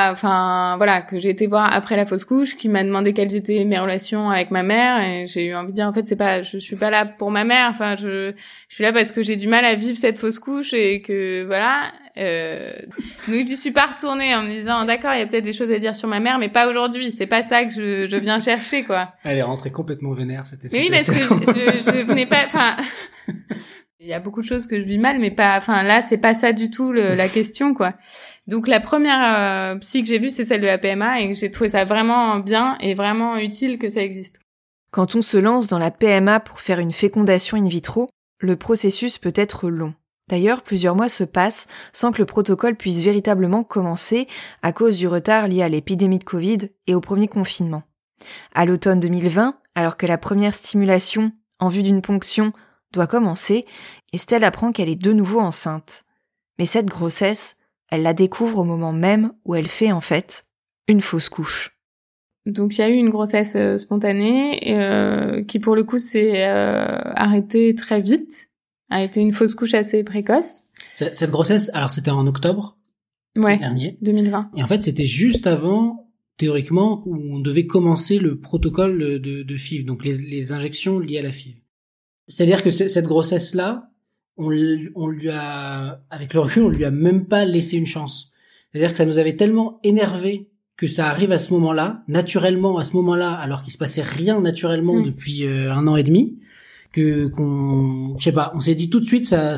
S5: que j'ai été voir après la fausse couche, qui m'a demandé quelles étaient mes relations avec ma mère, et j'ai eu envie de dire, en fait, je suis pas là pour ma mère, enfin, je suis là parce que j'ai du mal à vivre cette fausse couche, et que, voilà, donc j'y suis pas retournée en me disant, d'accord, il y a peut-être des choses à dire sur ma mère, mais pas aujourd'hui, c'est pas ça que je viens chercher, quoi.
S6: Elle est rentrée complètement vénère, c'était
S5: mais oui, parce que je venais pas, enfin, il y a beaucoup de choses que je vis mal, mais pas, enfin, là, c'est pas ça du tout, la question, quoi. Donc, la première psy que j'ai vue, c'est celle de la PMA, et j'ai trouvé ça vraiment bien et vraiment utile que ça existe.
S4: Quand on se lance dans la PMA pour faire une fécondation in vitro, le processus peut être long. D'ailleurs, plusieurs mois se passent sans que le protocole puisse véritablement commencer à cause du retard lié à l'épidémie de Covid et au premier confinement. À l'automne 2020, alors que la première stimulation en vue d'une ponction doit commencer, Estelle apprend qu'elle est de nouveau enceinte. Mais cette grossesse, elle la découvre au moment même où elle fait en fait une fausse couche.
S5: Donc il y a eu une grossesse spontanée qui pour le coup s'est arrêtée très vite, a été une fausse couche assez précoce.
S6: Cette grossesse, alors c'était en octobre dernier,
S5: 2020.
S6: Et en fait c'était juste avant, théoriquement, où on devait commencer le protocole de FIV, donc les injections liées à la FIV. C'est-à-dire que cette grossesse-là, on lui a, avec le recul, on lui a même pas laissé une chance. C'est-à-dire que ça nous avait tellement énervé que ça arrive à ce moment-là, naturellement à ce moment-là, alors qu'il se passait rien naturellement depuis 1 an et demi, je sais pas, on s'est dit tout de suite ça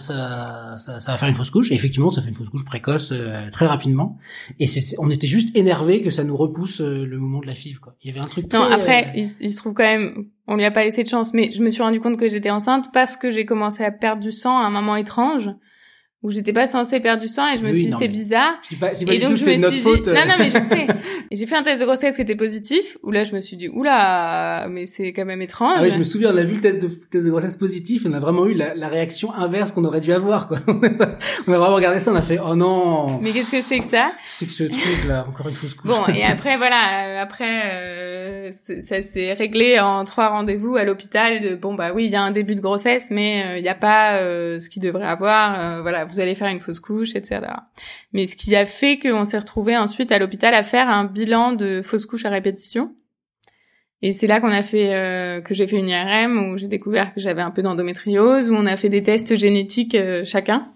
S6: va faire une fausse couche. Et effectivement, ça fait une fausse couche précoce très rapidement. Et on était juste énervé que ça nous repousse le moment de la FIV, quoi. Il y avait un truc.
S5: Non, après, il se trouve quand même, on lui a pas laissé de chance, mais je me suis rendu compte que j'étais enceinte parce que j'ai commencé à perdre du sang à un moment étrange où j'étais pas censée perdre du sang et je me suis dit c'est bizarre.
S6: C'est pas
S5: et
S6: du
S5: donc
S6: tout, c'est notre faute.
S5: Non, mais je sais. Et j'ai fait un test de grossesse qui était positif, où là je me suis dit oula, mais c'est quand même étrange.
S6: Ah oui, je me souviens, on a vu le test de grossesse positif, et on a vraiment eu la réaction inverse qu'on aurait dû avoir, quoi. On a vraiment regardé ça, on a fait oh non.
S5: Mais qu'est-ce que c'est que ça?
S6: C'est que ce truc là, encore une fausse couche.
S5: Bon, et après voilà, ça s'est réglé en 3 rendez-vous à l'hôpital de bon bah oui, il y a un début de grossesse, mais il y a pas ce qu'il devrait avoir, voilà, vous allez faire une fausse couche, etc. Mais ce qui a fait qu'on s'est retrouvés ensuite à l'hôpital à faire un bilan de fausse couche à répétition. Et c'est là qu'on a fait que j'ai fait une IRM où j'ai découvert que j'avais un peu d'endométriose, où on a fait des tests génétiques chacun.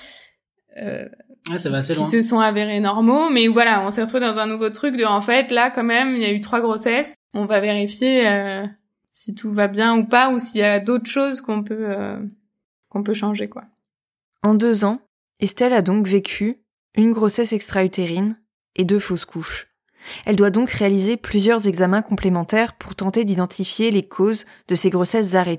S6: Ça va assez loin.
S5: Qui se sont avérés normaux, mais voilà, on s'est retrouvés dans un nouveau truc de en fait là quand même il y a eu 3 grossesses, on va vérifier si tout va bien ou pas, ou s'il y a d'autres choses qu'on peut changer, quoi.
S4: En 2 ans, Estelle a donc vécu une grossesse extra-utérine et 2 fausses couches. Elle doit donc réaliser plusieurs examens complémentaires pour tenter d'identifier les causes de ces grossesses arrêtées.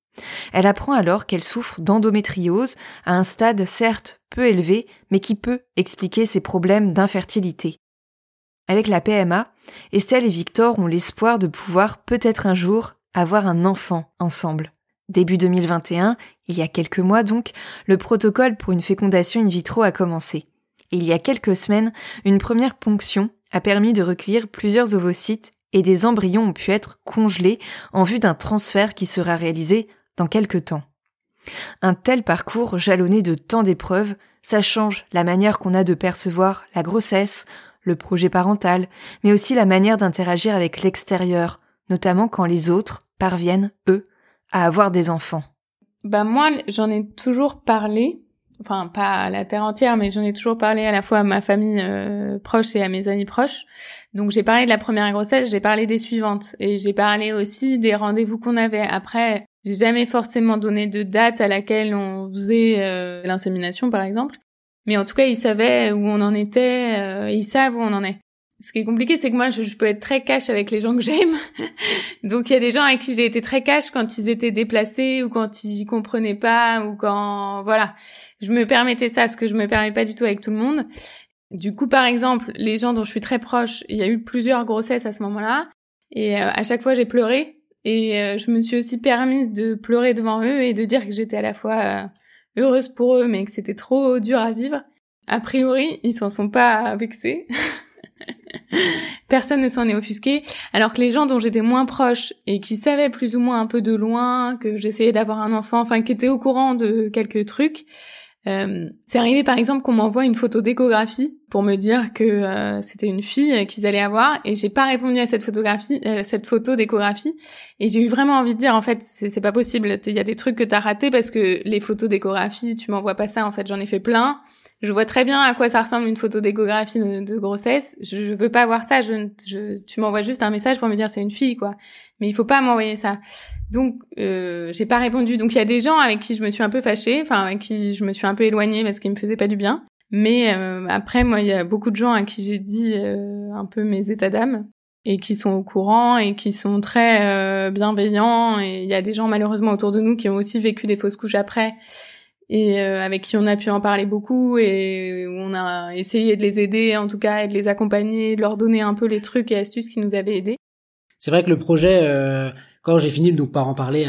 S4: Elle apprend alors qu'elle souffre d'endométriose à un stade certes peu élevé, mais qui peut expliquer ses problèmes d'infertilité. Avec la PMA, Estelle et Victor ont l'espoir de pouvoir peut-être un jour avoir un enfant ensemble. Début 2021, il y a quelques mois donc, le protocole pour une fécondation in vitro a commencé. Et il y a quelques semaines, une première ponction a permis de recueillir plusieurs ovocytes et des embryons ont pu être congelés en vue d'un transfert qui sera réalisé dans quelques temps. Un tel parcours jalonné de tant d'épreuves, ça change la manière qu'on a de percevoir la grossesse, le projet parental, mais aussi la manière d'interagir avec l'extérieur, notamment quand les autres parviennent, eux, à avoir des enfants.
S5: Moi, j'en ai toujours parlé, enfin pas à la terre entière, mais j'en ai toujours parlé à la fois à ma famille proche et à mes amis proches. Donc j'ai parlé de la première grossesse, j'ai parlé des suivantes, et j'ai parlé aussi des rendez-vous qu'on avait. Après, j'ai jamais forcément donné de date à laquelle on faisait l'insémination, par exemple. Mais en tout cas, ils savaient où on en était, ils savent où on en est. Ce qui est compliqué, c'est que moi, je peux être très cash avec les gens que j'aime. Donc, il y a des gens avec qui j'ai été très cash quand ils étaient déplacés ou quand ils comprenaient pas ou quand, voilà. Je me permettais ça, ce que je me permets pas du tout avec tout le monde. Du coup, par exemple, les gens dont je suis très proche, il y a eu plusieurs grossesses à ce moment-là. Et à chaque fois, j'ai pleuré. Et je me suis aussi permise de pleurer devant eux et de dire que j'étais à la fois heureuse pour eux, mais que c'était trop dur à vivre. A priori, ils s'en sont pas vexés. Personne ne s'en est offusqué, alors que les gens dont j'étais moins proche et qui savaient plus ou moins un peu de loin que j'essayais d'avoir un enfant, enfin qui étaient au courant de quelques trucs, c'est arrivé par exemple qu'on m'envoie une photo d'échographie pour me dire que c'était une fille qu'ils allaient avoir, et j'ai pas répondu à cette photo d'échographie, et j'ai eu vraiment envie de dire en fait c'est pas possible, il y a des trucs que t'as ratés parce que les photos d'échographie tu m'envoies pas ça, en fait j'en ai fait plein. Je vois très bien à quoi ça ressemble une photo d'échographie de grossesse. Je veux pas voir ça. Tu m'envoies juste un message pour me dire c'est une fille, quoi. Mais il faut pas m'envoyer ça. Donc, j'ai pas répondu. Donc, il y a des gens avec qui je me suis un peu fâchée, enfin, avec qui je me suis un peu éloignée parce qu'ils me faisaient pas du bien. Mais après, moi, il y a beaucoup de gens à qui j'ai dit un peu mes états d'âme et qui sont au courant et qui sont très bienveillants. Et il y a des gens, malheureusement, autour de nous qui ont aussi vécu des fausses couches après, et avec qui on a pu en parler beaucoup et où on a essayé de les aider, en tout cas, et de les accompagner, de leur donner un peu les trucs et astuces qui nous avaient aidés.
S6: C'est vrai que le projet, quand j'ai fini donc par en parler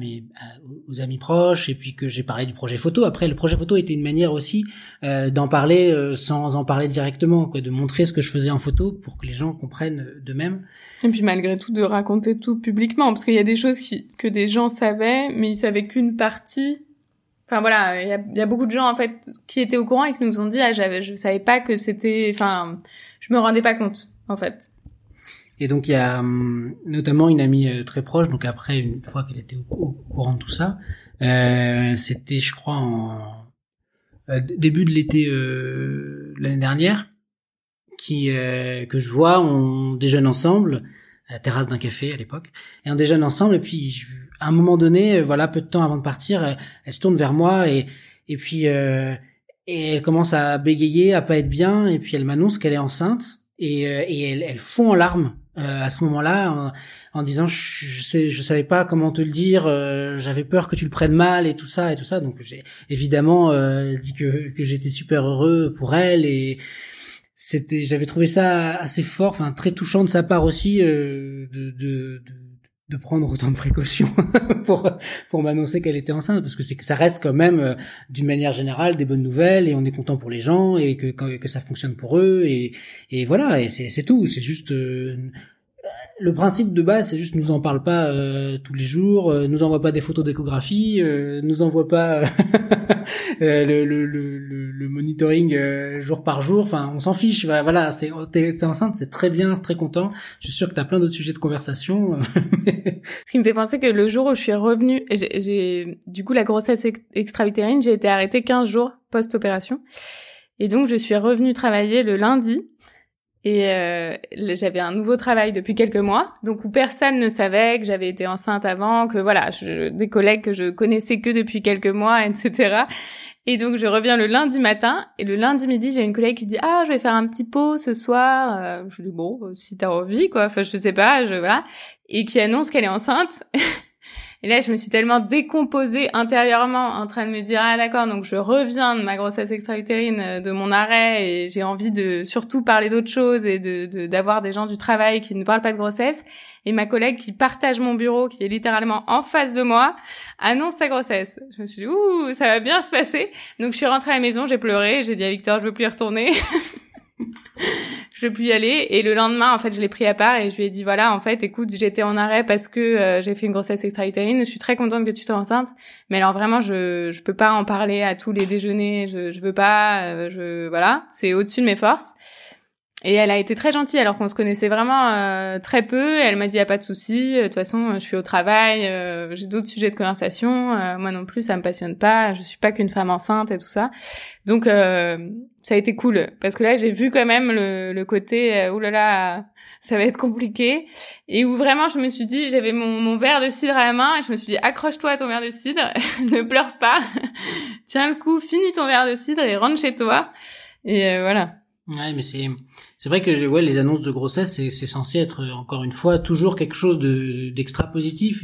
S6: aux amis proches, et puis que j'ai parlé du projet photo, après le projet photo était une manière aussi d'en parler sans en parler directement, quoi, de montrer ce que je faisais en photo pour que les gens comprennent d'eux-mêmes.
S5: Et puis malgré tout de raconter tout publiquement, parce qu'il y a des choses que des gens savaient, mais ils savaient qu'une partie. Enfin voilà, il y a beaucoup de gens en fait qui étaient au courant et qui nous ont dit je savais pas que c'était, enfin je me rendais pas compte en fait.
S6: Et donc il y a notamment une amie très proche, donc après une fois qu'elle était au courant de tout ça, c'était je crois en début de l'été l'année dernière, que je vois, on déjeune ensemble à la terrasse d'un café à l'époque, et on déjeune ensemble, et puis à un moment donné, voilà, peu de temps avant de partir, elle se tourne vers moi et puis et elle commence à bégayer, à pas être bien, et puis elle m'annonce qu'elle est enceinte, et elle fond en larmes à ce moment-là en disant je savais pas comment te le dire, j'avais peur que tu le prennes mal et tout ça. Donc j'ai évidemment dit que j'étais super heureux pour elle, et j'avais trouvé ça assez fort, enfin très touchant de sa part aussi, de prendre autant de précautions pour m'annoncer qu'elle était enceinte, parce que ça reste quand même d'une manière générale des bonnes nouvelles, et on est content pour les gens et que ça fonctionne pour eux, et voilà, et c'est tout. C'est juste le principe de base, c'est juste nous en parle pas tous les jours, nous envoie pas des photos d'échographie, nous envoie pas le monitoring jour par jour, enfin on s'en fiche, voilà, t'es enceinte, c'est très bien, c'est très content. Je suis sûr que t'as plein d'autres sujets de conversation.
S5: Ce qui me fait penser que le jour où je suis revenue, j'ai du coup la grossesse extra-utérine, j'ai été arrêtée 15 jours post-opération, et donc je suis revenue travailler le lundi. Et j'avais un nouveau travail depuis quelques mois, donc où personne ne savait que j'avais été enceinte avant, que voilà, des collègues que je connaissais que depuis quelques mois, etc. Et donc je reviens le lundi matin, et le lundi midi, j'ai une collègue qui dit je vais faire un petit pot ce soir. Je dis bon, si t'as envie, quoi. Enfin, je sais pas, voilà. Et qui annonce qu'elle est enceinte. Et là, je me suis tellement décomposée intérieurement en train de me dire, ah d'accord, donc je reviens de ma grossesse extra-utérine, de mon arrêt, et j'ai envie de surtout parler d'autre chose et d'avoir des gens du travail qui ne parlent pas de grossesse. Et ma collègue qui partage mon bureau, qui est littéralement en face de moi, annonce sa grossesse. Je me suis dit, ouh, ça va bien se passer. Donc je suis rentrée à la maison, j'ai pleuré, j'ai dit à Victor, je veux plus y retourner. Je veux plus y aller. Et le lendemain, en fait, je l'ai pris à part et je lui ai dit, voilà, en fait, écoute, j'étais en arrêt parce que j'ai fait une grossesse extra-utérine. Je suis très contente que tu sois enceinte. Mais alors vraiment, je peux pas en parler à tous les déjeuners. Je veux pas, voilà. C'est au-dessus de mes forces. Et elle a été très gentille alors qu'on se connaissait vraiment très peu. Elle m'a dit, y a pas de souci. De toute façon, je suis au travail. J'ai d'autres sujets de conversation. Moi non plus, ça me passionne pas. Je suis pas qu'une femme enceinte et tout ça. Donc, ça a été cool. Parce que là, j'ai vu quand même le côté, oulala, ça va être compliqué. Et où vraiment, je me suis dit, j'avais mon verre de cidre à la main. Et je me suis dit, accroche-toi à ton verre de cidre. Ne pleure pas. Tiens le coup, finis ton verre de cidre et rentre chez toi. Et voilà.
S6: Ouais, mais c'est vrai que les annonces de grossesse c'est censé être encore une fois toujours quelque chose d'extra positif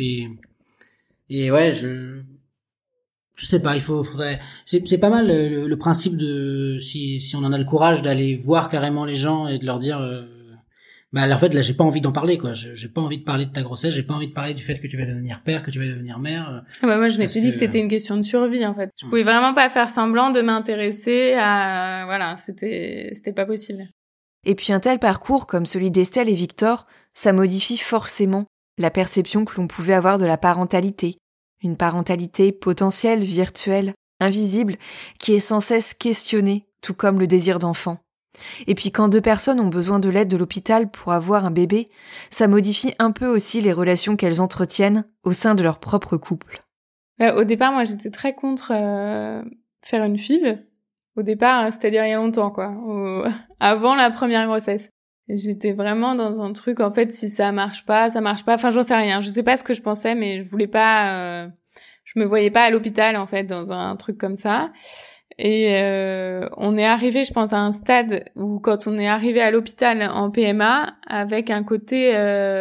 S6: et ouais, je sais pas, faudrait c'est pas mal le principe de si on en a le courage d'aller voir carrément les gens et de leur dire en fait là j'ai pas envie d'en parler quoi, j'ai pas envie de parler de ta grossesse, j'ai pas envie de parler du fait que tu vas devenir père, que tu vas devenir mère.
S5: Moi je m'étais dit que c'était une question de survie en fait. Je pouvais vraiment pas faire semblant de m'intéresser à voilà, c'était pas possible.
S4: Et puis un tel parcours comme celui d'Estelle et Victor, ça modifie forcément la perception que l'on pouvait avoir de la parentalité. Une parentalité potentielle, virtuelle, invisible, qui est sans cesse questionnée, tout comme le désir d'enfant. Et puis quand deux personnes ont besoin de l'aide de l'hôpital pour avoir un bébé, ça modifie un peu aussi les relations qu'elles entretiennent au sein de leur propre couple.
S5: Au départ, moi j'étais très contre faire une FIV. Au départ, c'est-à-dire il y a longtemps quoi, avant la première grossesse. Et j'étais vraiment dans un truc, en fait, si ça marche pas, enfin j'en sais rien, je sais pas ce que je pensais, mais je voulais pas, je me voyais pas à l'hôpital en fait dans un truc comme ça. Et on est arrivé, je pense, à un stade où quand on est arrivé à l'hôpital en PMA, avec un côté,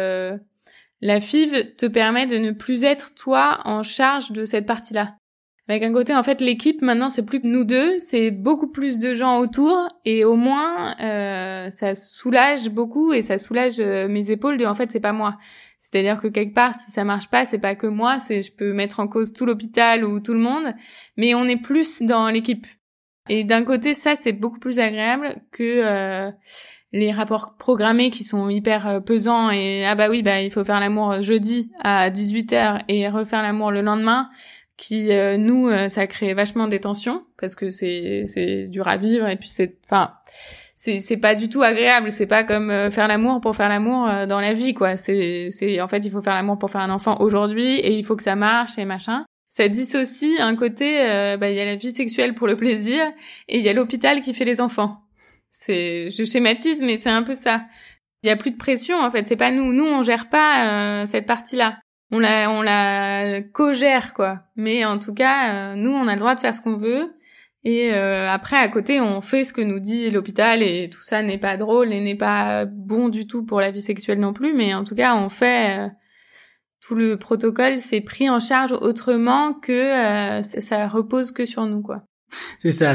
S5: la FIV te permet de ne plus être toi en charge de cette partie-là. Avec un côté, en fait, l'équipe, maintenant, c'est plus que nous deux, c'est beaucoup plus de gens autour, et au moins, ça soulage beaucoup, et ça soulage mes épaules de, en fait, c'est pas moi. C'est-à-dire que quelque part, si ça marche pas, c'est pas que moi, je peux mettre en cause tout l'hôpital ou tout le monde, mais on est plus dans l'équipe. Et d'un côté, ça, c'est beaucoup plus agréable que les rapports programmés qui sont hyper pesants, et il faut faire l'amour jeudi à 18h et refaire l'amour le lendemain, qui nous ça crée vachement des tensions parce que c'est dur à vivre et puis c'est pas du tout agréable, c'est pas comme faire l'amour pour faire l'amour dans la vie quoi, c'est en fait il faut faire l'amour pour faire un enfant aujourd'hui et il faut que ça marche et machin. Ça dissocie un côté il y a la vie sexuelle pour le plaisir et il y a l'hôpital qui fait les enfants. Je schématise mais c'est un peu ça. Il y a plus de pression en fait, c'est pas nous on gère pas cette partie-là. On la co-gère quoi, mais en tout cas nous on a le droit de faire ce qu'on veut et après à côté on fait ce que nous dit l'hôpital et tout ça n'est pas drôle et n'est pas bon du tout pour la vie sexuelle non plus, mais en tout cas on fait tout le protocole, c'est pris en charge autrement que ça repose que sur nous quoi.
S6: C'est ça.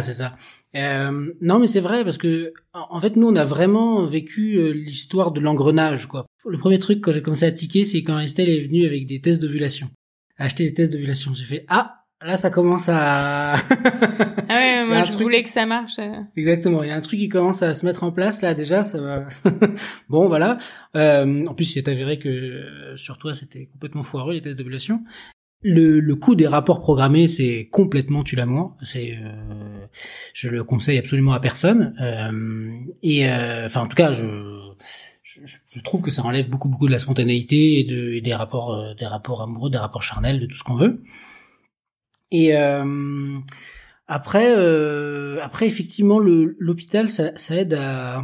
S6: Non mais c'est vrai parce que en fait nous on a vraiment vécu l'histoire de l'engrenage quoi. Le premier truc quand j'ai commencé à tiquer c'est quand Estelle est venue avec des tests d'ovulation. Acheter des tests d'ovulation. J'ai fait là ça commence à
S5: moi je voulais que ça marche.
S6: Exactement, il y a un truc qui commence à se mettre en place là déjà, ça va. Bon voilà. En plus il s'est avéré que sur toi c'était complètement foireux les tests d'ovulation. Le coût des rapports programmés, c'est complètement tue l'amour. Je le conseille absolument à personne. En tout cas, je trouve que ça enlève beaucoup de la spontanéité et des rapports amoureux, des rapports charnels, de tout ce qu'on veut. Et après effectivement, l'hôpital, ça aide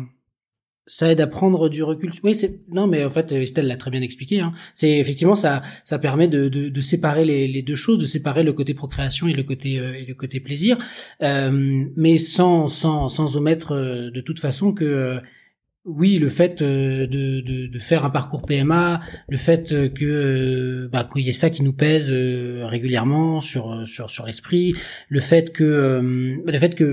S6: à prendre du recul. Oui, mais en fait Estelle l'a très bien expliqué hein. C'est effectivement ça permet de séparer les deux choses, de séparer le côté procréation et le côté plaisir, mais sans omettre de toute façon que oui, le fait de faire un parcours PMA, le fait qu'il y ait ça qui nous pèse régulièrement sur l'esprit, le fait que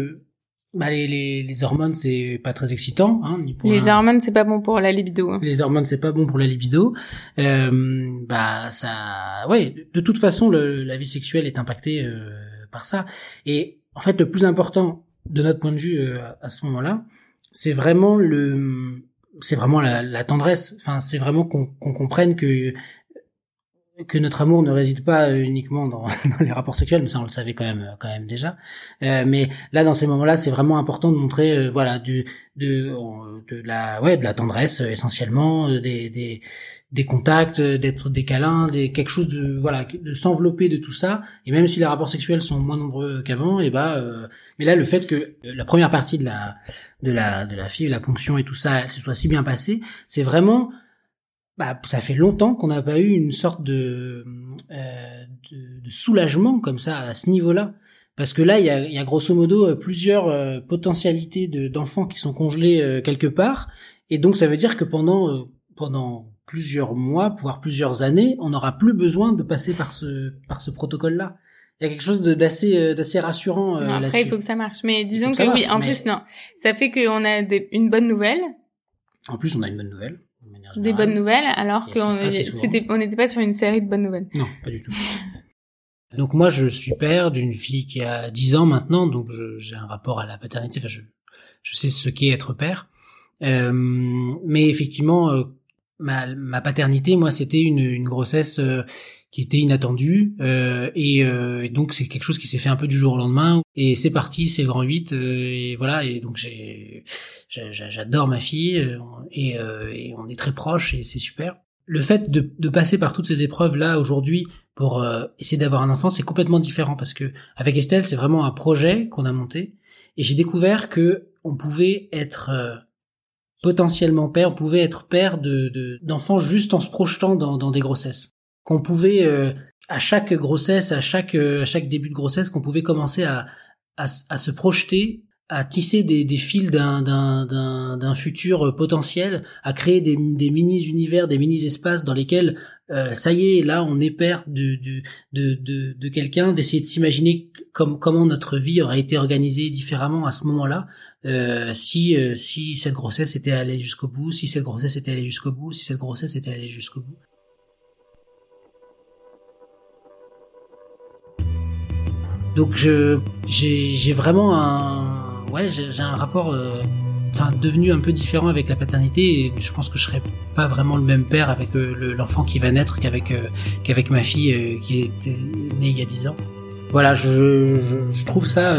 S6: les hormones c'est pas très excitant, hein,
S5: hormones c'est pas bon pour la libido, hein.
S6: Les hormones c'est pas bon pour la libido. De toute façon la vie sexuelle est impactée par ça. Et en fait le plus important de notre point de vue à ce moment-là, c'est vraiment la tendresse. Enfin, c'est vraiment qu'on comprenne que notre amour ne réside pas uniquement dans les rapports sexuels, mais ça on le savait quand même déjà. Mais là, dans ces moments-là, c'est vraiment important de montrer, de la tendresse essentiellement, des contacts, d'être des câlins, quelque chose de s'envelopper de tout ça. Et même si les rapports sexuels sont moins nombreux qu'avant, mais là, le fait que la première partie de la fille, la ponction et tout ça, se soit si bien passé, c'est vraiment ça fait longtemps qu'on n'a pas eu une sorte de soulagement comme ça à ce niveau-là, parce que là il y a grosso modo plusieurs potentialités d'enfants qui sont congelés quelque part, et donc ça veut dire que pendant plusieurs mois, voire plusieurs années, on n'aura plus besoin de passer par ce protocole-là. Il y a quelque chose d'assez rassurant
S5: après
S6: là-dessus.
S5: Il faut que ça marche, mais disons que oui, en plus non, ça fait qu'on a une bonne nouvelle.
S6: En plus on a une bonne nouvelle.
S5: Des bonnes nouvelles, alors qu'on n'était pas sur une série de bonnes nouvelles.
S6: Non, pas du tout. Donc moi, je suis père d'une fille qui a 10 ans maintenant, donc j'ai un rapport à la paternité. Enfin, je sais ce qu'est être père. Mais effectivement, ma paternité, moi, c'était une grossesse qui était inattendue, et donc c'est quelque chose qui s'est fait un peu du jour au lendemain. Et c'est parti, c'est le grand 8, et voilà. Et donc j'adore ma fille, et on est très proches, et c'est super. Le fait de passer par toutes ces épreuves là aujourd'hui pour essayer d'avoir un enfant, c'est complètement différent, parce que avec Estelle, c'est vraiment un projet qu'on a monté, et j'ai découvert que on pouvait être potentiellement père, on pouvait être père d'enfants juste en se projetant dans des grossesses. Qu'on pouvait à chaque grossesse, à chaque début de grossesse, qu'on pouvait commencer à se projeter, à tisser des fils d'un futur potentiel, à créer des mini-univers, des mini-espaces dans lesquels ça y est, là on est père de quelqu'un, d'essayer de s'imaginer comment notre vie aurait été organisée différemment à ce moment-là, si cette grossesse était allée jusqu'au bout, si cette grossesse était allée jusqu'au bout, si cette grossesse était allée jusqu'au bout. Donc j'ai vraiment j'ai un rapport devenu un peu différent avec la paternité, et je pense que je serais pas vraiment le même père avec l'enfant qui va naître qu'avec ma fille qui est née il y a 10 ans. Voilà, je trouve ça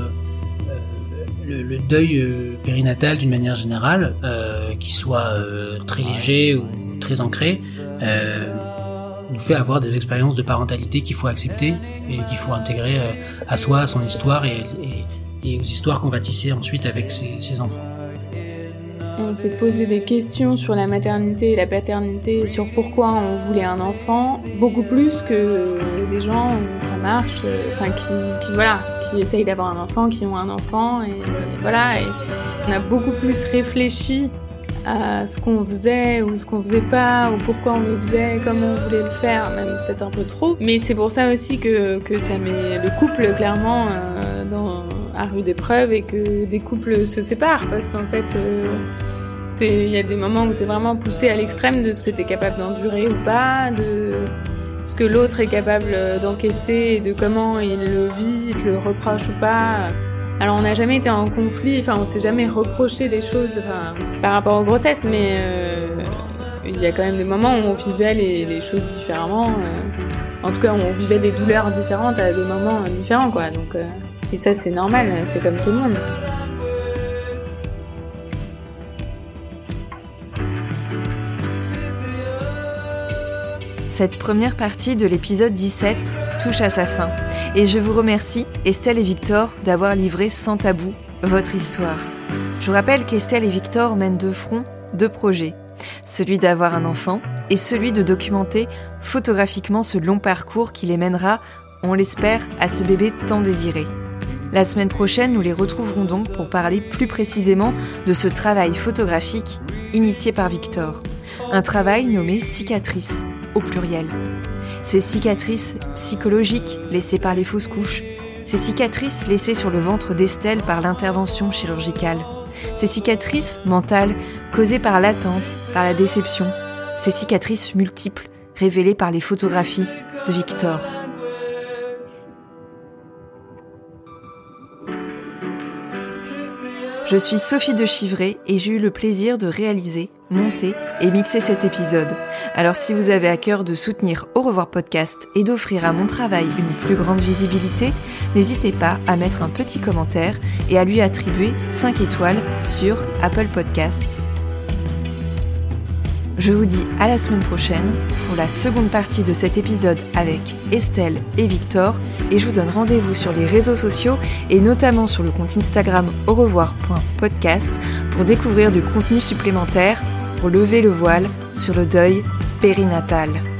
S6: le deuil périnatal d'une manière générale, qu'il soit très léger ou très ancré, nous fait avoir des expériences de parentalité qu'il faut accepter et qu'il faut intégrer à soi, à son histoire et aux histoires qu'on va tisser ensuite avec ses enfants.
S5: On s'est posé des questions sur la maternité et la paternité, sur pourquoi on voulait un enfant, beaucoup plus que des gens où ça marche, qui essayent d'avoir un enfant, qui ont un enfant, et voilà. Et on a beaucoup plus réfléchi à ce qu'on faisait ou ce qu'on faisait pas, ou pourquoi on le faisait, comment on voulait le faire, même peut-être un peu trop. Mais c'est pour ça aussi que ça met le couple clairement à rude épreuve, et que des couples se séparent, parce qu'en fait il y a des moments où t'es vraiment poussé à l'extrême de ce que t'es capable d'endurer ou pas, de ce que l'autre est capable d'encaisser, et de comment il le vit, il te le reproche ou pas. Alors on n'a jamais été en conflit, on s'est jamais reproché des choses par rapport aux grossesses, mais il y a quand même des moments où on vivait les choses différemment. En tout cas, on vivait des douleurs différentes à des moments différents, quoi. Donc, et ça, c'est normal, c'est comme tout le monde.
S4: Cette première partie de l'épisode 17 touche à sa fin, et je vous remercie, Estelle et Victor, d'avoir livré sans tabou votre histoire. Je vous rappelle qu'Estelle et Victor mènent de front 2 projets, celui d'avoir un enfant et celui de documenter photographiquement ce long parcours qui les mènera, on l'espère, à ce bébé tant désiré. La semaine prochaine, nous les retrouverons donc pour parler plus précisément de ce travail photographique initié par Victor. Un travail nommé cicatrices, au pluriel. Ces cicatrices psychologiques laissées par les fausses couches, ces cicatrices laissées sur le ventre d'Estelle par l'intervention chirurgicale, ces cicatrices mentales causées par l'attente, par la déception, ces cicatrices multiples révélées par les photographies de Victor. Je suis Sophie de Chivray et j'ai eu le plaisir de réaliser, monter et mixer cet épisode. Alors si vous avez à cœur de soutenir Au revoir podcast et d'offrir à mon travail une plus grande visibilité, n'hésitez pas à mettre un petit commentaire et à lui attribuer 5 étoiles sur Apple Podcasts. Je vous dis à la semaine prochaine pour la seconde partie de cet épisode avec Estelle et Victor et je vous donne rendez-vous sur les réseaux sociaux et notamment sur le compte Instagram aurevoir.podcast pour découvrir du contenu supplémentaire pour lever le voile sur le deuil périnatal.